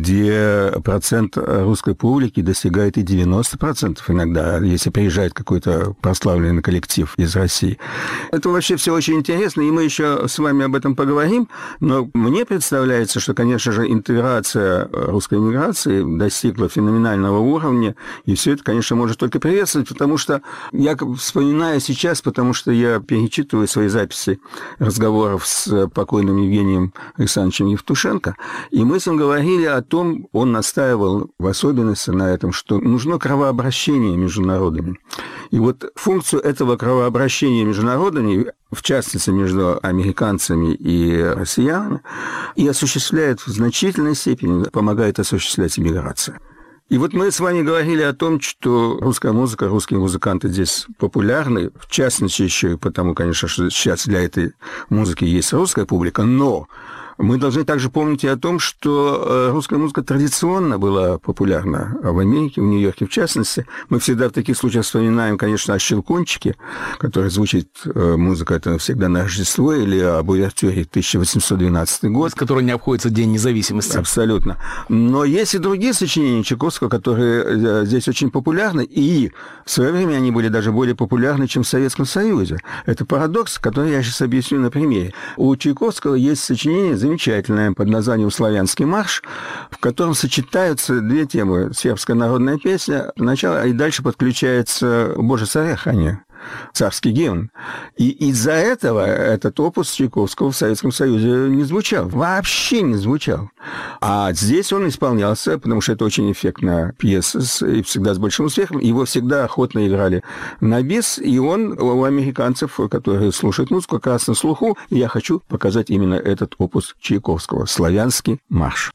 где процент русской публики достигает и девяносто процентов иногда, если приезжает какой-то прославленный коллектив из России. Это вообще все очень интересно, и мы еще с вами об этом поговорим, но мне представляется, что, конечно же, интеграция русской иммиграции достигла феноменального уровня, и все это, конечно, может только приветствовать, потому что я вспоминаю сейчас, потому что я перечитываю свои записи разговоров с покойным Евгением Александровичем Евтушенко, и мы с ним говорили о том, он настаивал в особенности на этом, что нужно кровообращение между народами. И вот функцию этого кровообращения между народами, в частности, между американцами и россиянами, и осуществляет в значительной степени, помогает осуществлять иммиграция. И вот мы с вами говорили о том, что русская музыка, русские музыканты здесь популярны, в частности, еще и потому, конечно, что сейчас для этой музыки есть русская публика, но мы должны также помнить и о том, что русская музыка традиционно была популярна в Америке, в Нью-Йорке в частности. Мы всегда в таких случаях вспоминаем, конечно, о «Щелкунчике», который звучит, музыка это всегда на Рождество, или об увертюре тысяча восемьсот двенадцатый год. С которой не обходится День независимости. Абсолютно. Но есть и другие сочинения Чайковского, которые здесь очень популярны, и в свое время они были даже более популярны, чем в Советском Союзе. Это парадокс, который я сейчас объясню на примере. У Чайковского есть сочинение замечательное под названием «Славянский марш», в котором сочетаются две темы. Сербская народная песня, начало, и дальше подключается «Боже, царя храни». царский гимн. И из-за этого этот опус Чайковского в Советском Союзе не звучал. Вообще не звучал. А здесь он исполнялся, потому что это очень эффектная пьеса и всегда с большим успехом. Его всегда охотно играли на бис, и он у американцев, которые слушают музыку, как раз на слуху. И я хочу показать именно этот опус Чайковского «Славянский марш».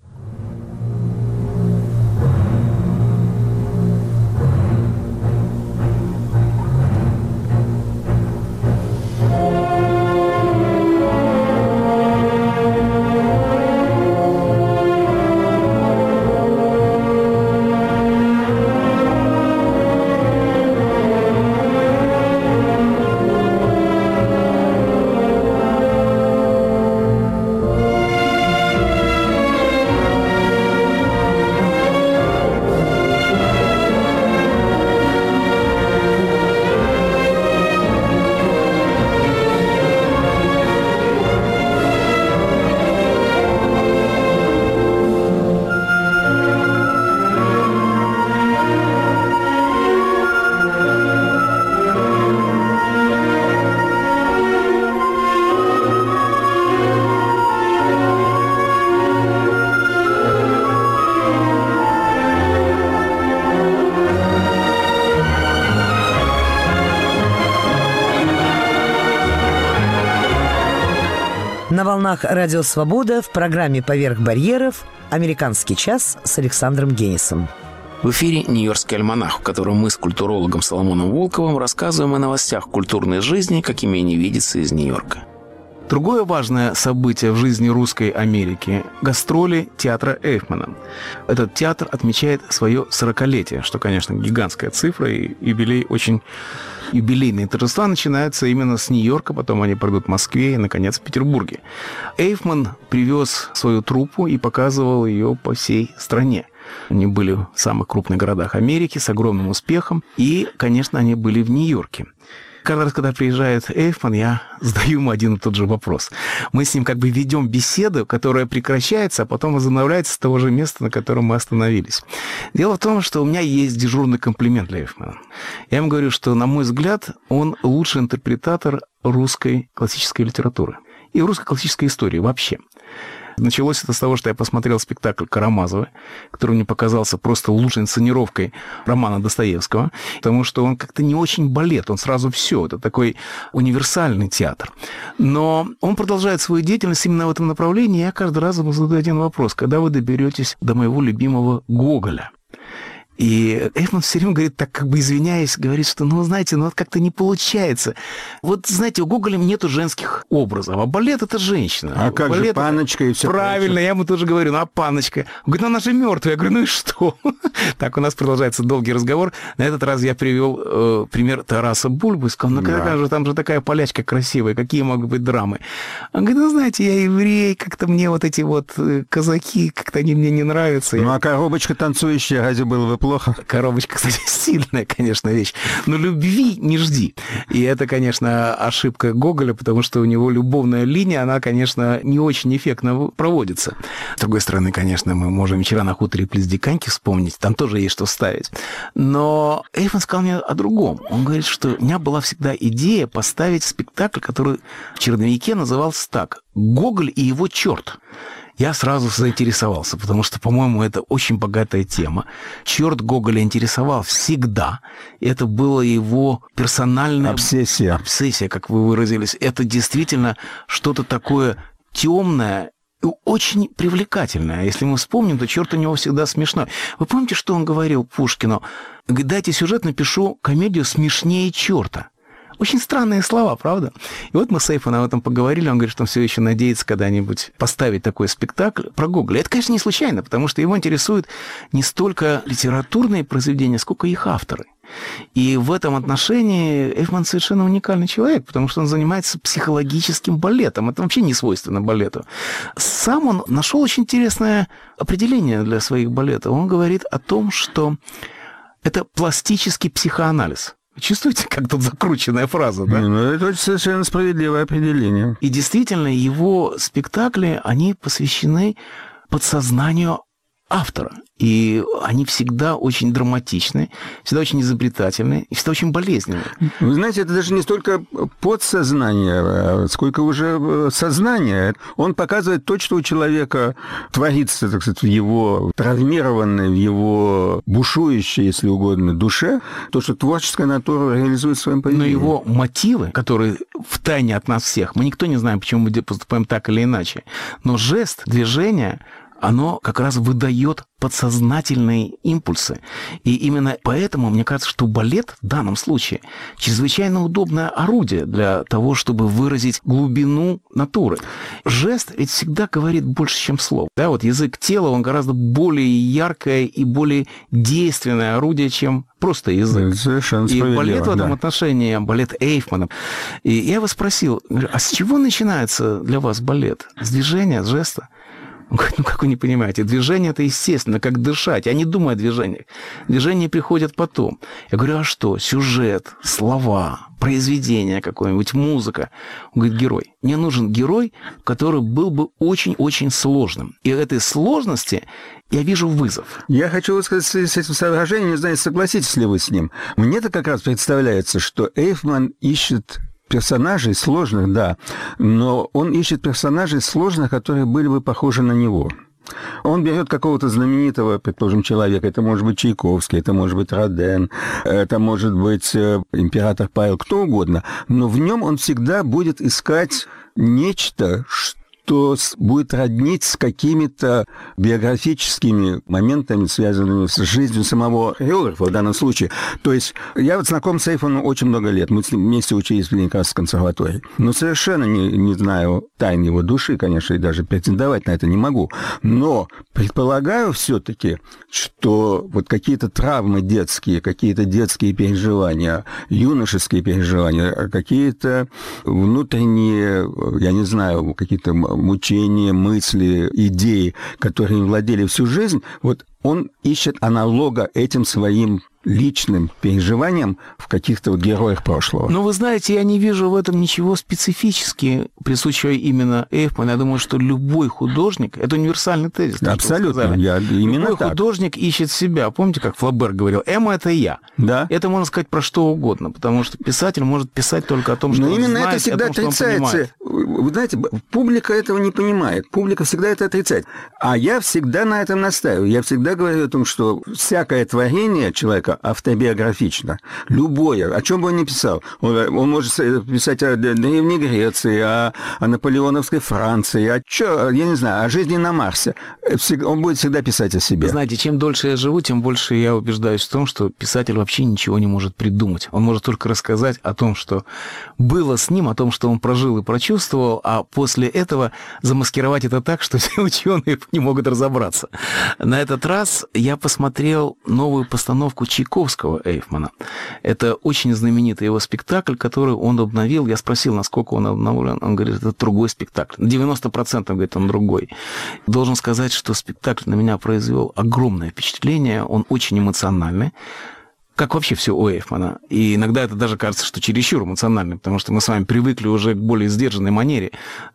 На волнах «Радио Свобода» в программе «Поверх барьеров» «Американский час» с Александром Генисом. В эфире «Нью-Йоркский альманах», в котором мы с культурологом Соломоном Волковым рассказываем о новостях культурной жизни, какими они видятся из Нью-Йорка. Другое важное событие в жизни русской Америки – гастроли театра Эйфмана. Этот театр отмечает свое сорокалетие, что, конечно, гигантская цифра, и юбилей очень... Юбилейные торжества начинаются именно с Нью-Йорка, потом они пройдут в Москве и, наконец, в Петербурге. Эйфман привез свою труппу и показывал ее по всей стране. Они были в самых крупных городах Америки с огромным успехом, и, конечно, они были в Нью-Йорке. Каждый раз, когда приезжает Эйфман, я задаю ему один и тот же вопрос. Мы с ним как бы ведем беседу, которая прекращается, а потом возобновляется с того же места, на котором мы остановились. Дело в том, что у меня есть дежурный комплимент для Эйфмана. Я ему говорю, что, на мой взгляд, он лучший интерпретатор русской классической литературы и русской классической истории вообще. Началось это с того, что я посмотрел спектакль «Карамазовы», который мне показался просто лучшей инсценировкой романа Достоевского, потому что он как-то не очень балет, он сразу все, это такой универсальный театр. Но он продолжает свою деятельность именно в этом направлении, и я каждый раз ему задаю один вопрос: когда вы доберетесь до моего любимого Гоголя? И Эйфман все время говорит, так как бы извиняясь, говорит, что, ну, знаете, ну, вот как-то не получается. Вот, знаете, у Гоголя нету женских образов, а балет — это женщина. А как балет же Панночка и все правильно, прочее. Я ему тоже говорю, ну, а Панночка? Он говорит, ну, она же мертвая. Я говорю, ну и что? Так у нас продолжается долгий разговор. На этот раз я привел э, пример Тараса Бульбы. Сказал, ну, да. же, там же такая полячка красивая, какие могут быть драмы? Он говорит, ну, знаете, я еврей, как-то мне вот эти вот казаки, как-то они мне не нравятся. Ну, а коробочка танцующая, разве было бы плохо? Коробочка, кстати, сильная, конечно, вещь. Но любви не жди. И это, конечно, ошибка Гоголя, потому что у него любовная линия, она, конечно, не очень эффектно проводится. С другой стороны, конечно, мы можем «Вечера на хуторе» плюс «Диканьки» вспомнить, там тоже есть что ставить. Но Эйфман сказал мне о другом. Он говорит, что у меня была всегда идея поставить спектакль, который в черновике назывался так: «Гоголь и его черт». Я сразу заинтересовался, потому что, по-моему, это очень богатая тема. Черт Гоголя интересовал всегда. Это была его персональная... Обсессия. Обсессия, как вы выразились. Это действительно что-то такое темное и очень привлекательное. Если мы вспомним, то черт у него всегда смешной. Вы помните, что он говорил Пушкину? Дайте сюжет, напишу комедию смешнее черта. Очень странные слова, правда? И вот мы с Эйфманом об этом поговорили, он говорит, что он все еще надеется когда-нибудь поставить такой спектакль про Гоголя. Это, конечно, не случайно, потому что его интересуют не столько литературные произведения, сколько их авторы. И в этом отношении Эйфман совершенно уникальный человек, потому что он занимается психологическим балетом. Это вообще не свойственно балету. Сам он нашел очень интересное определение для своих балетов. Он говорит о том, что это пластический психоанализ. Чувствуете, как тут закрученная фраза, да? Ну, это очень совершенно справедливое определение. И действительно, его спектакли, они посвящены подсознанию автора. И они всегда очень драматичны, всегда очень изобретательны и всегда очень болезненные. Вы знаете, это даже не столько подсознание, сколько уже сознание. Он показывает то, что у человека творится, так сказать, в его травмированной, в его бушующей, если угодно, душе, то, что творческая натура реализует в своем поведении. Но его мотивы, которые втайне от нас всех, мы никто не знаем, почему мы поступаем так или иначе, но жест, движение, оно как раз выдает подсознательные импульсы. И именно поэтому, мне кажется, что балет в данном случае чрезвычайно удобное орудие для того, чтобы выразить глубину натуры. Жест ведь всегда говорит больше, чем слово. Да, вот язык тела, он гораздо более яркое и более действенное орудие, чем просто язык. Совершенно и балет в этом да. отношении, балет Эйфмана. И я его спросил, а с чего начинается для вас балет? С движения, с жеста? Он говорит, ну как вы не понимаете, движение это естественно, как дышать. Я не думаю о движениях. Движения приходят потом. Я говорю, а что? Сюжет, слова, произведение какое-нибудь, музыка. Он говорит, герой. Мне нужен герой, который был бы очень-очень сложным. И этой сложности я вижу вызов. Я хочу высказать с этим соображением, не знаю, согласитесь ли вы с ним. Мне-то как раз представляется, что Эйфман ищет персонажей сложных, да, но он ищет персонажей сложных, которые были бы похожи на него. Он берет какого-то знаменитого, предположим, человека, это может быть Чайковский, это может быть Роден, это может быть император Павел, кто угодно, но в нем он всегда будет искать нечто, что то будет роднить с какими-то биографическими моментами, связанными с жизнью самого хореографа в данном случае. То есть я вот знаком с Эйфманом очень много лет. Мы с ним вместе учились в Ленинградской консерватории. Но совершенно не, не знаю тайн его души, конечно, и даже претендовать на это не могу. Но предполагаю все-таки, что вот какие-то травмы детские, какие-то детские переживания, юношеские переживания, какие-то внутренние, я не знаю, какие-то мучения, мысли, идеи, которые им владели всю жизнь, вот он ищет аналога этим своим личным переживаниям в каких-то вот героях прошлого. Но вы знаете, я не вижу в этом ничего специфически присущего именно Эйфману. Я думаю, что любой художник, это универсальный тезис. Абсолютно, я именно любой так. художник ищет себя. Помните, как Флобер говорил, Эма – это я. Да. Это можно сказать про что угодно, потому что писатель может писать только о том, что Но он именно знает, это всегда о том, отрицается. Вы знаете, публика этого не понимает. Публика всегда это отрицает. А я всегда на этом настаиваю. Я всегда говорю о том, что всякое творение человека автобиографично. Любое, о чем бы он ни писал. Он, он может писать о Древней Греции, о, о наполеоновской Франции, о, чё, я не знаю, о жизни на Марсе. Он будет всегда писать о себе. Знаете, чем дольше я живу, тем больше я убеждаюсь в том, что писатель вообще ничего не может придумать. Он может только рассказать о том, что было с ним, о том, что он прожил и прочувствовал, а после этого замаскировать это так, что все ученые не могут разобраться. На этот раз я посмотрел новую постановку Чайковского Эйфмана. Это очень знаменитый его спектакль, который он обновил. Я спросил, насколько он обновлен. Он говорит, это другой спектакль. девяносто процентов, говорит, он другой. Должен сказать, что спектакль на меня произвел огромное впечатление. Он очень эмоциональный. Как вообще все у Эйфмана. И иногда это даже кажется, что чересчур эмоциональный, потому что мы с вами привыкли уже к более сдержанной манере.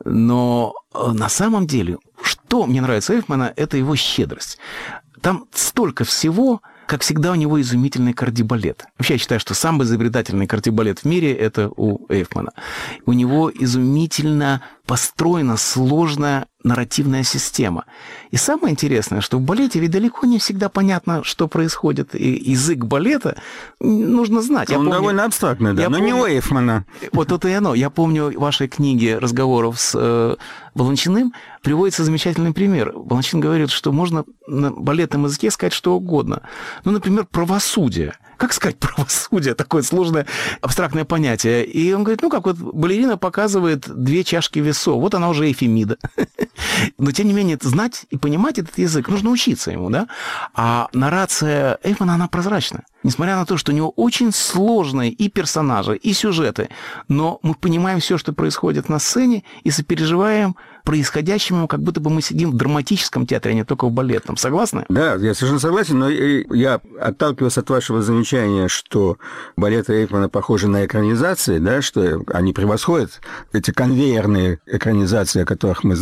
Но на самом деле, что мне нравится Эйфмана, это его щедрость. Там столько всего. Как всегда, у него изумительный кардибалет. Вообще, я считаю, что самый изобретательный кардибалет в мире – это у Эйфмана. У него изумительно построена сложная нарративная система. И самое интересное, что в балете ведь далеко не всегда понятно, что происходит. И язык балета нужно знать. Он я помню, довольно абстрактный, да, но помню, не у Эйфмана. Вот это и оно. Я помню в вашей книге разговоров с э, Баланчиным приводится замечательный пример. Баланчин говорит, что можно на балетном языке сказать что угодно. Ну, например, правосудие. Как сказать правосудие? Такое сложное абстрактное понятие. И он говорит, ну, как вот балерина показывает две чашки весов. Вот она уже эфемида. Но, тем не менее, знать и понимать этот язык, нужно учиться ему, да? А наррация Эйфмана, она прозрачна. Несмотря на то, что у него очень сложные и персонажи, и сюжеты, но мы понимаем все, что происходит на сцене, и сопереживаем происходящему, как будто бы мы сидим в драматическом театре, а не только в балетном. Согласны? Да, я совершенно согласен, но я отталкиваюсь от вашего замечания, что балеты Эйфмана похожи на экранизации, да, что они превосходят эти конвейерные экранизации, о которых мы знаем,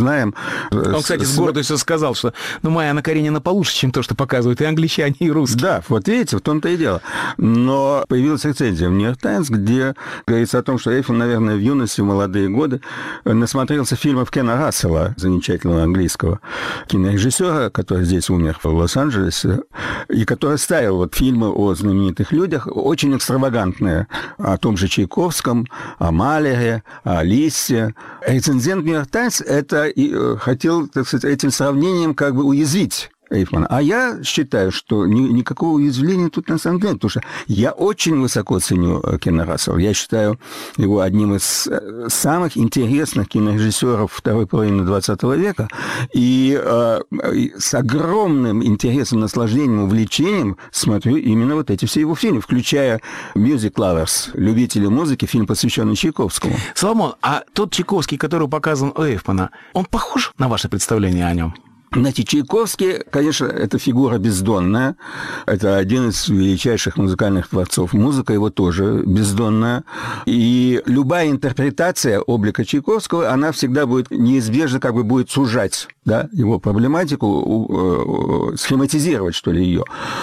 Он, кстати, с гордостью сказал, что ну, моя Анна Каренина получше, чем то, что показывают и англичане, и русские. Да, вот видите, в том-то и дело. Но появилась рецензия в «Нью-Йорк Таймс», где говорится о том, что Эйфман, наверное, в юности, в молодые годы насмотрелся фильмов Кена Рассела, замечательного английского кинорежиссера, который здесь умер в Лос-Анджелесе, и который ставил вот фильмы о знаменитых людях, очень экстравагантные, о том же Чайковском, о Малере, о Листе. Рецензент «Нью-Йорк Таймс» это и хотел, так сказать, этим сравнением как бы уязвить Эйфмана. А я считаю, что ни, никакого уязвления тут на самом деле нет, потому что я очень высоко ценю Кена Рассела. Я считаю его одним из самых интересных кинорежиссеров второй половины двадцатого века. И, э, и с огромным интересом, наслаждением, увлечением смотрю именно вот эти все его фильмы, включая «Music Lovers», «Любители музыки», фильм, посвященный Чайковскому. Соломон, а тот Чайковский, который показан у Эйфмана, он похож на ваше представление о нем? Знаете, Чайковский, конечно, это фигура бездонная. Это один из величайших музыкальных творцов. Музыка его тоже бездонная. И любая интерпретация облика Чайковского, она всегда будет неизбежно как бы будет сужать, да, его проблематику, схематизировать, что ли, ее.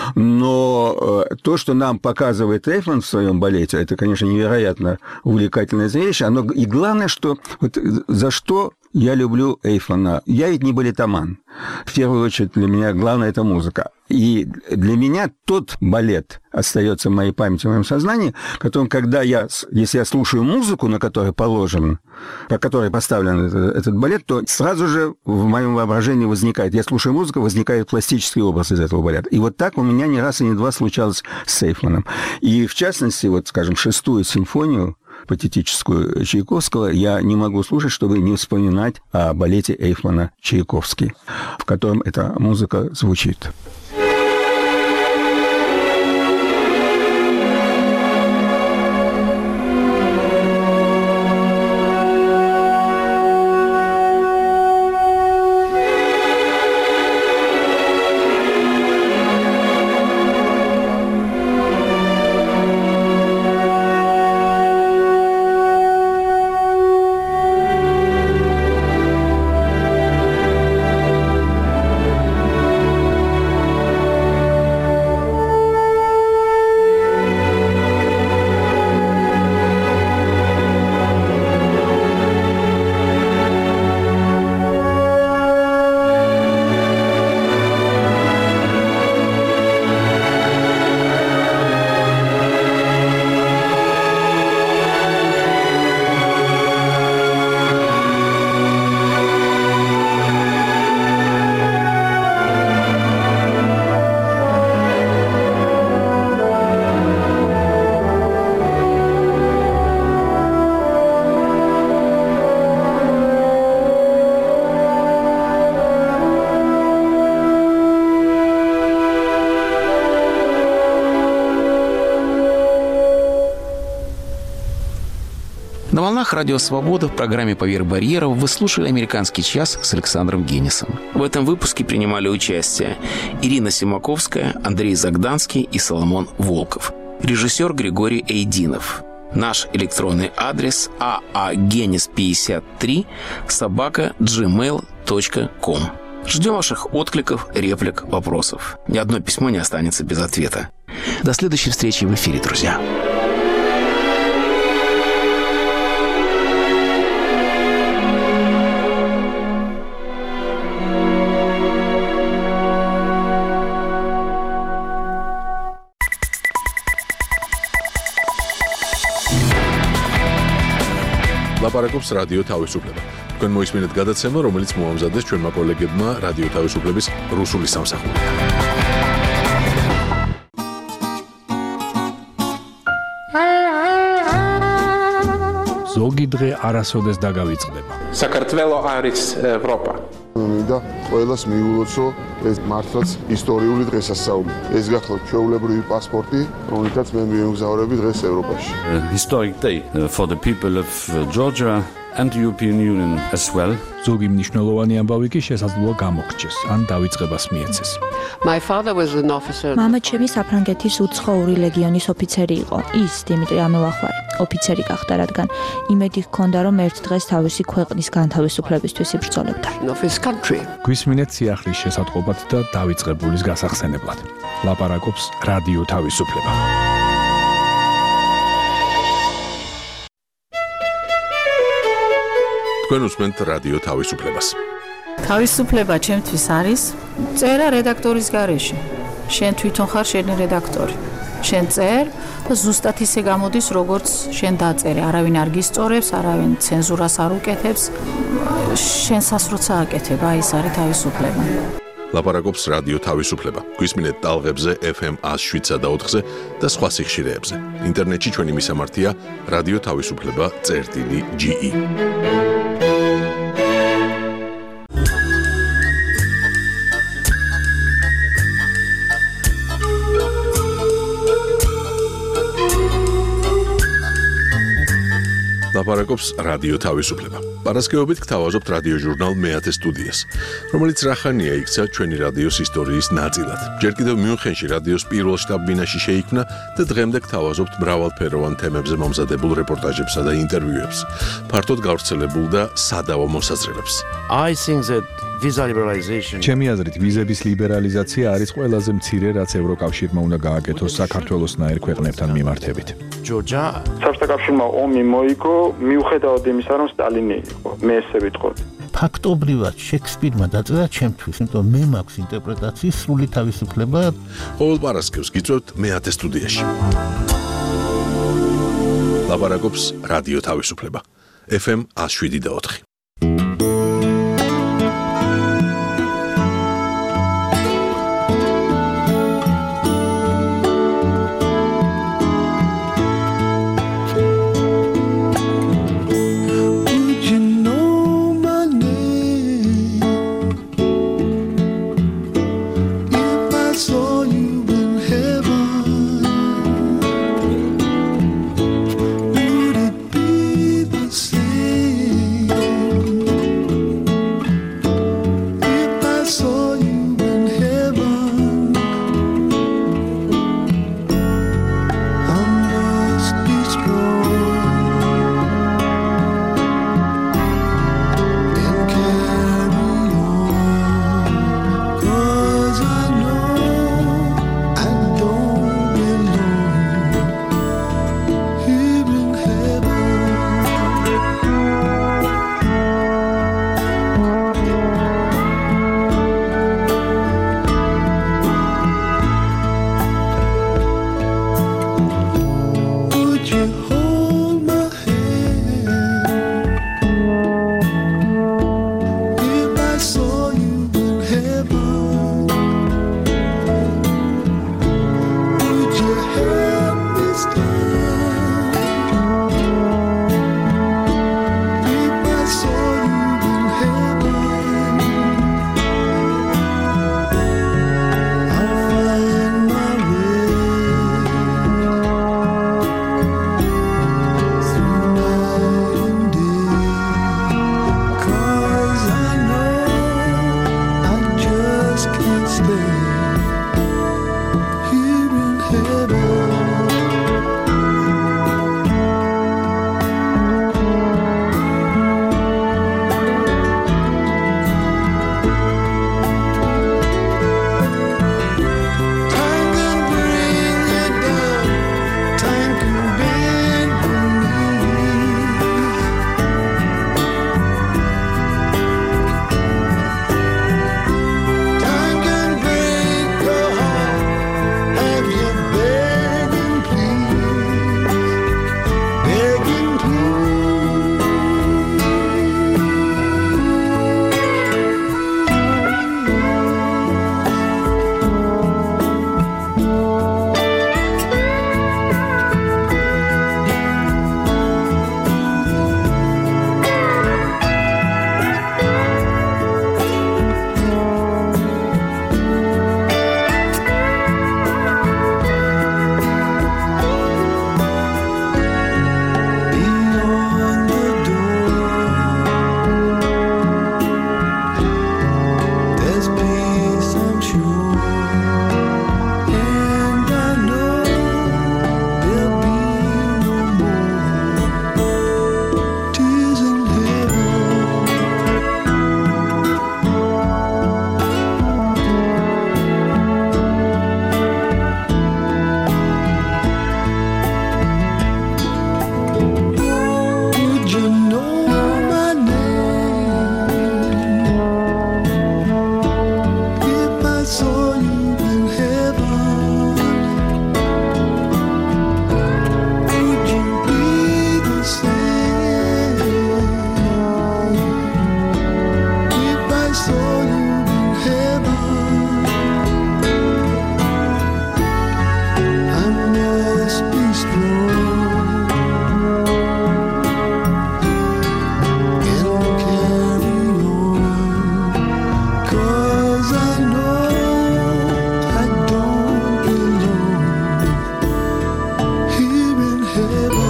Но то, что нам показывает Эйфман в своем балете, это, конечно, невероятно увлекательное зрелище. Оно... И главное, что вот за что я люблю Эйфмана. Я ведь не балетоман. В первую очередь для меня главное – это музыка. И для меня тот балет остается в моей памяти, в моем сознании, которым, когда я, если я слушаю музыку, на которой положен, по которой поставлен этот, этот балет, то сразу же в моем воображении возникает, я слушаю музыку, возникает пластический образ из этого балета. И вот так у меня ни раз и не два случалось с Эйфманом. И в частности, вот, скажем, шестую симфонию патетическую Чайковского я не могу слушать, чтобы не вспоминать о балете Эйфмана «Чайковский», в котором эта музыка звучит. На волнах Радио Свобода в программе «Поверх барьеров» вы слушали «Американский час» с Александром Генисом. В этом выпуске принимали участие Ирина Симаковская, Андрей Загданский и Соломон Волков. Режиссер Григорий Эйдинов. Наш электронный адрес а а генис пятьдесят три собака джи мейл точка ком. Ждем ваших откликов, реплик, вопросов. Ни одно письмо не останется без ответа. До следующей встречи в эфире, друзья. ლაპარაკობს რადიო თავისუფლება. თქვენ მოისმინეთ გადაცემა, რომელიც მოამზადეს ჩვენმა კოლეგებმა რადიო თავისუფლების რუსული სამსახურიდან. ზოგი დღე არასოდეს დაგავიწყდება. საქართველო არის ევროპა. მინდა ყველას მიულოცო ეს მართლაც ისტორიული დღესასწაული. ეს გახლავთ ჩვეულებრივი პასპორტი, რომელთაც მე მიემგზავრები დღეს ევროპაში. Historic day for the people of Georgia and the European Union as well. ზოგი მნიშვნელოვანი ამბავი კი შესაძლოა გამოხჩეს, ან დავიწყებას მიეცეს. My father was an officer. მამა ჩემი საფრანგეთის უცხოური ლეგიონის ოფიცერი იყო. ის დიმიტრი ამელახვარი. ოფიცერი გახდა, რადგან იმედი ჰქონდა, რომ ერთ დღეს თავისი ქვეყნის განთავისუფლებისთვის იბრძოლებდა. გვისმინეთ სიახლის შესატყობად და დავიწყებულის გასახსენებლად. ლაპარაკობს რადიო თავისუფლება. თქვენ უსმენთ რადიო თავისუფლებას. თავისუფლება ჩემთვის არის წერა რედაქტორის გარეშე. შენ თვითონ ხარ შენი რედაქტორი. შენ წერ და ზუსტად ისე გამოდის, როგორც შენ დაწერე. არავინ არ გისწორებს, არავინ ცენზურას არ უკეთებს. შენსას როცა აკეთებ, აი ეს არის თავისუფლება. ლაპარაკობს რადიო თავისუფლება. გვისმინეთ ტალღებზე ეფ ემ one oh seven და ოთხზე და სხვა სიხშირეებზე. ინტერნეტში ჩვენი მისამართია რადიო თავისუფლება წერტილი ჯი ი. ლაპარაკობს რადიო თავისუფლება. პარასკევობით გთავაზობთ რადიო ჟურნალ მეათე სტუდიას, რომელიც რახანია იქცა ჩვენი რადიოს ისტორიის ნაწილად. ჯერ კიდევ მიუნხენში რადიოს პირველ შტაბ-ბინაში შეიქმნა და დღემდე გთავაზობთ მრავალფეროვან თემებზე მომზადებულ რეპორტაჟებსა და ინტერვიუებს. ფართოდ გავრცელებულ და სადავო მოსაზრებებს. I think that visa liberalization ჩემი აზრით ვიზების ლიბერალიზაცია არის ყველაზე მცირე, რაც ევროკავშირმა უნდა გააკეთოს საქართველოსნაირ ქვეყნებთან მიმართებით. Georgia საბჭოთა კავშირმა ომი მოიგო მიუხედავად იმისა, რომ სტალინი იყო. მე ესე ვიტყოდი. ფაქტობრივად შექსპირმა დაწერა ჩემთვის, იმიტომ მე მაქვს ინტერპრეტაციის სრული თავისუფლება. ყოველ პარასკევს გიწევთ მეათე სტუდიაში. ლაპარაკობს რადიო თავისუფლება. ეფ ემ one oh seven და ოთხი. saw you in heaven. I must be strong and carry on, 'cause I know I don't belong here in heaven.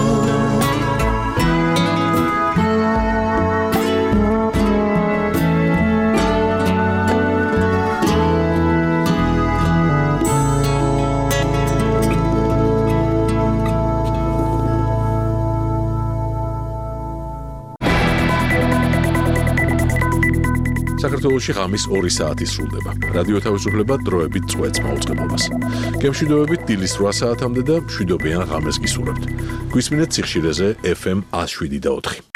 საქართველოში ღამის ორი საათი სრულდება. რადიო თავისუფლება დროებით წვეთს მაუწყებლობას. გემშვიდობებით დილის რვა საათამდე და მშვიდობიან ღამეს გისურვებთ. გვისმინეთ სიხშირეზე ეფ ემ one oh seven point four.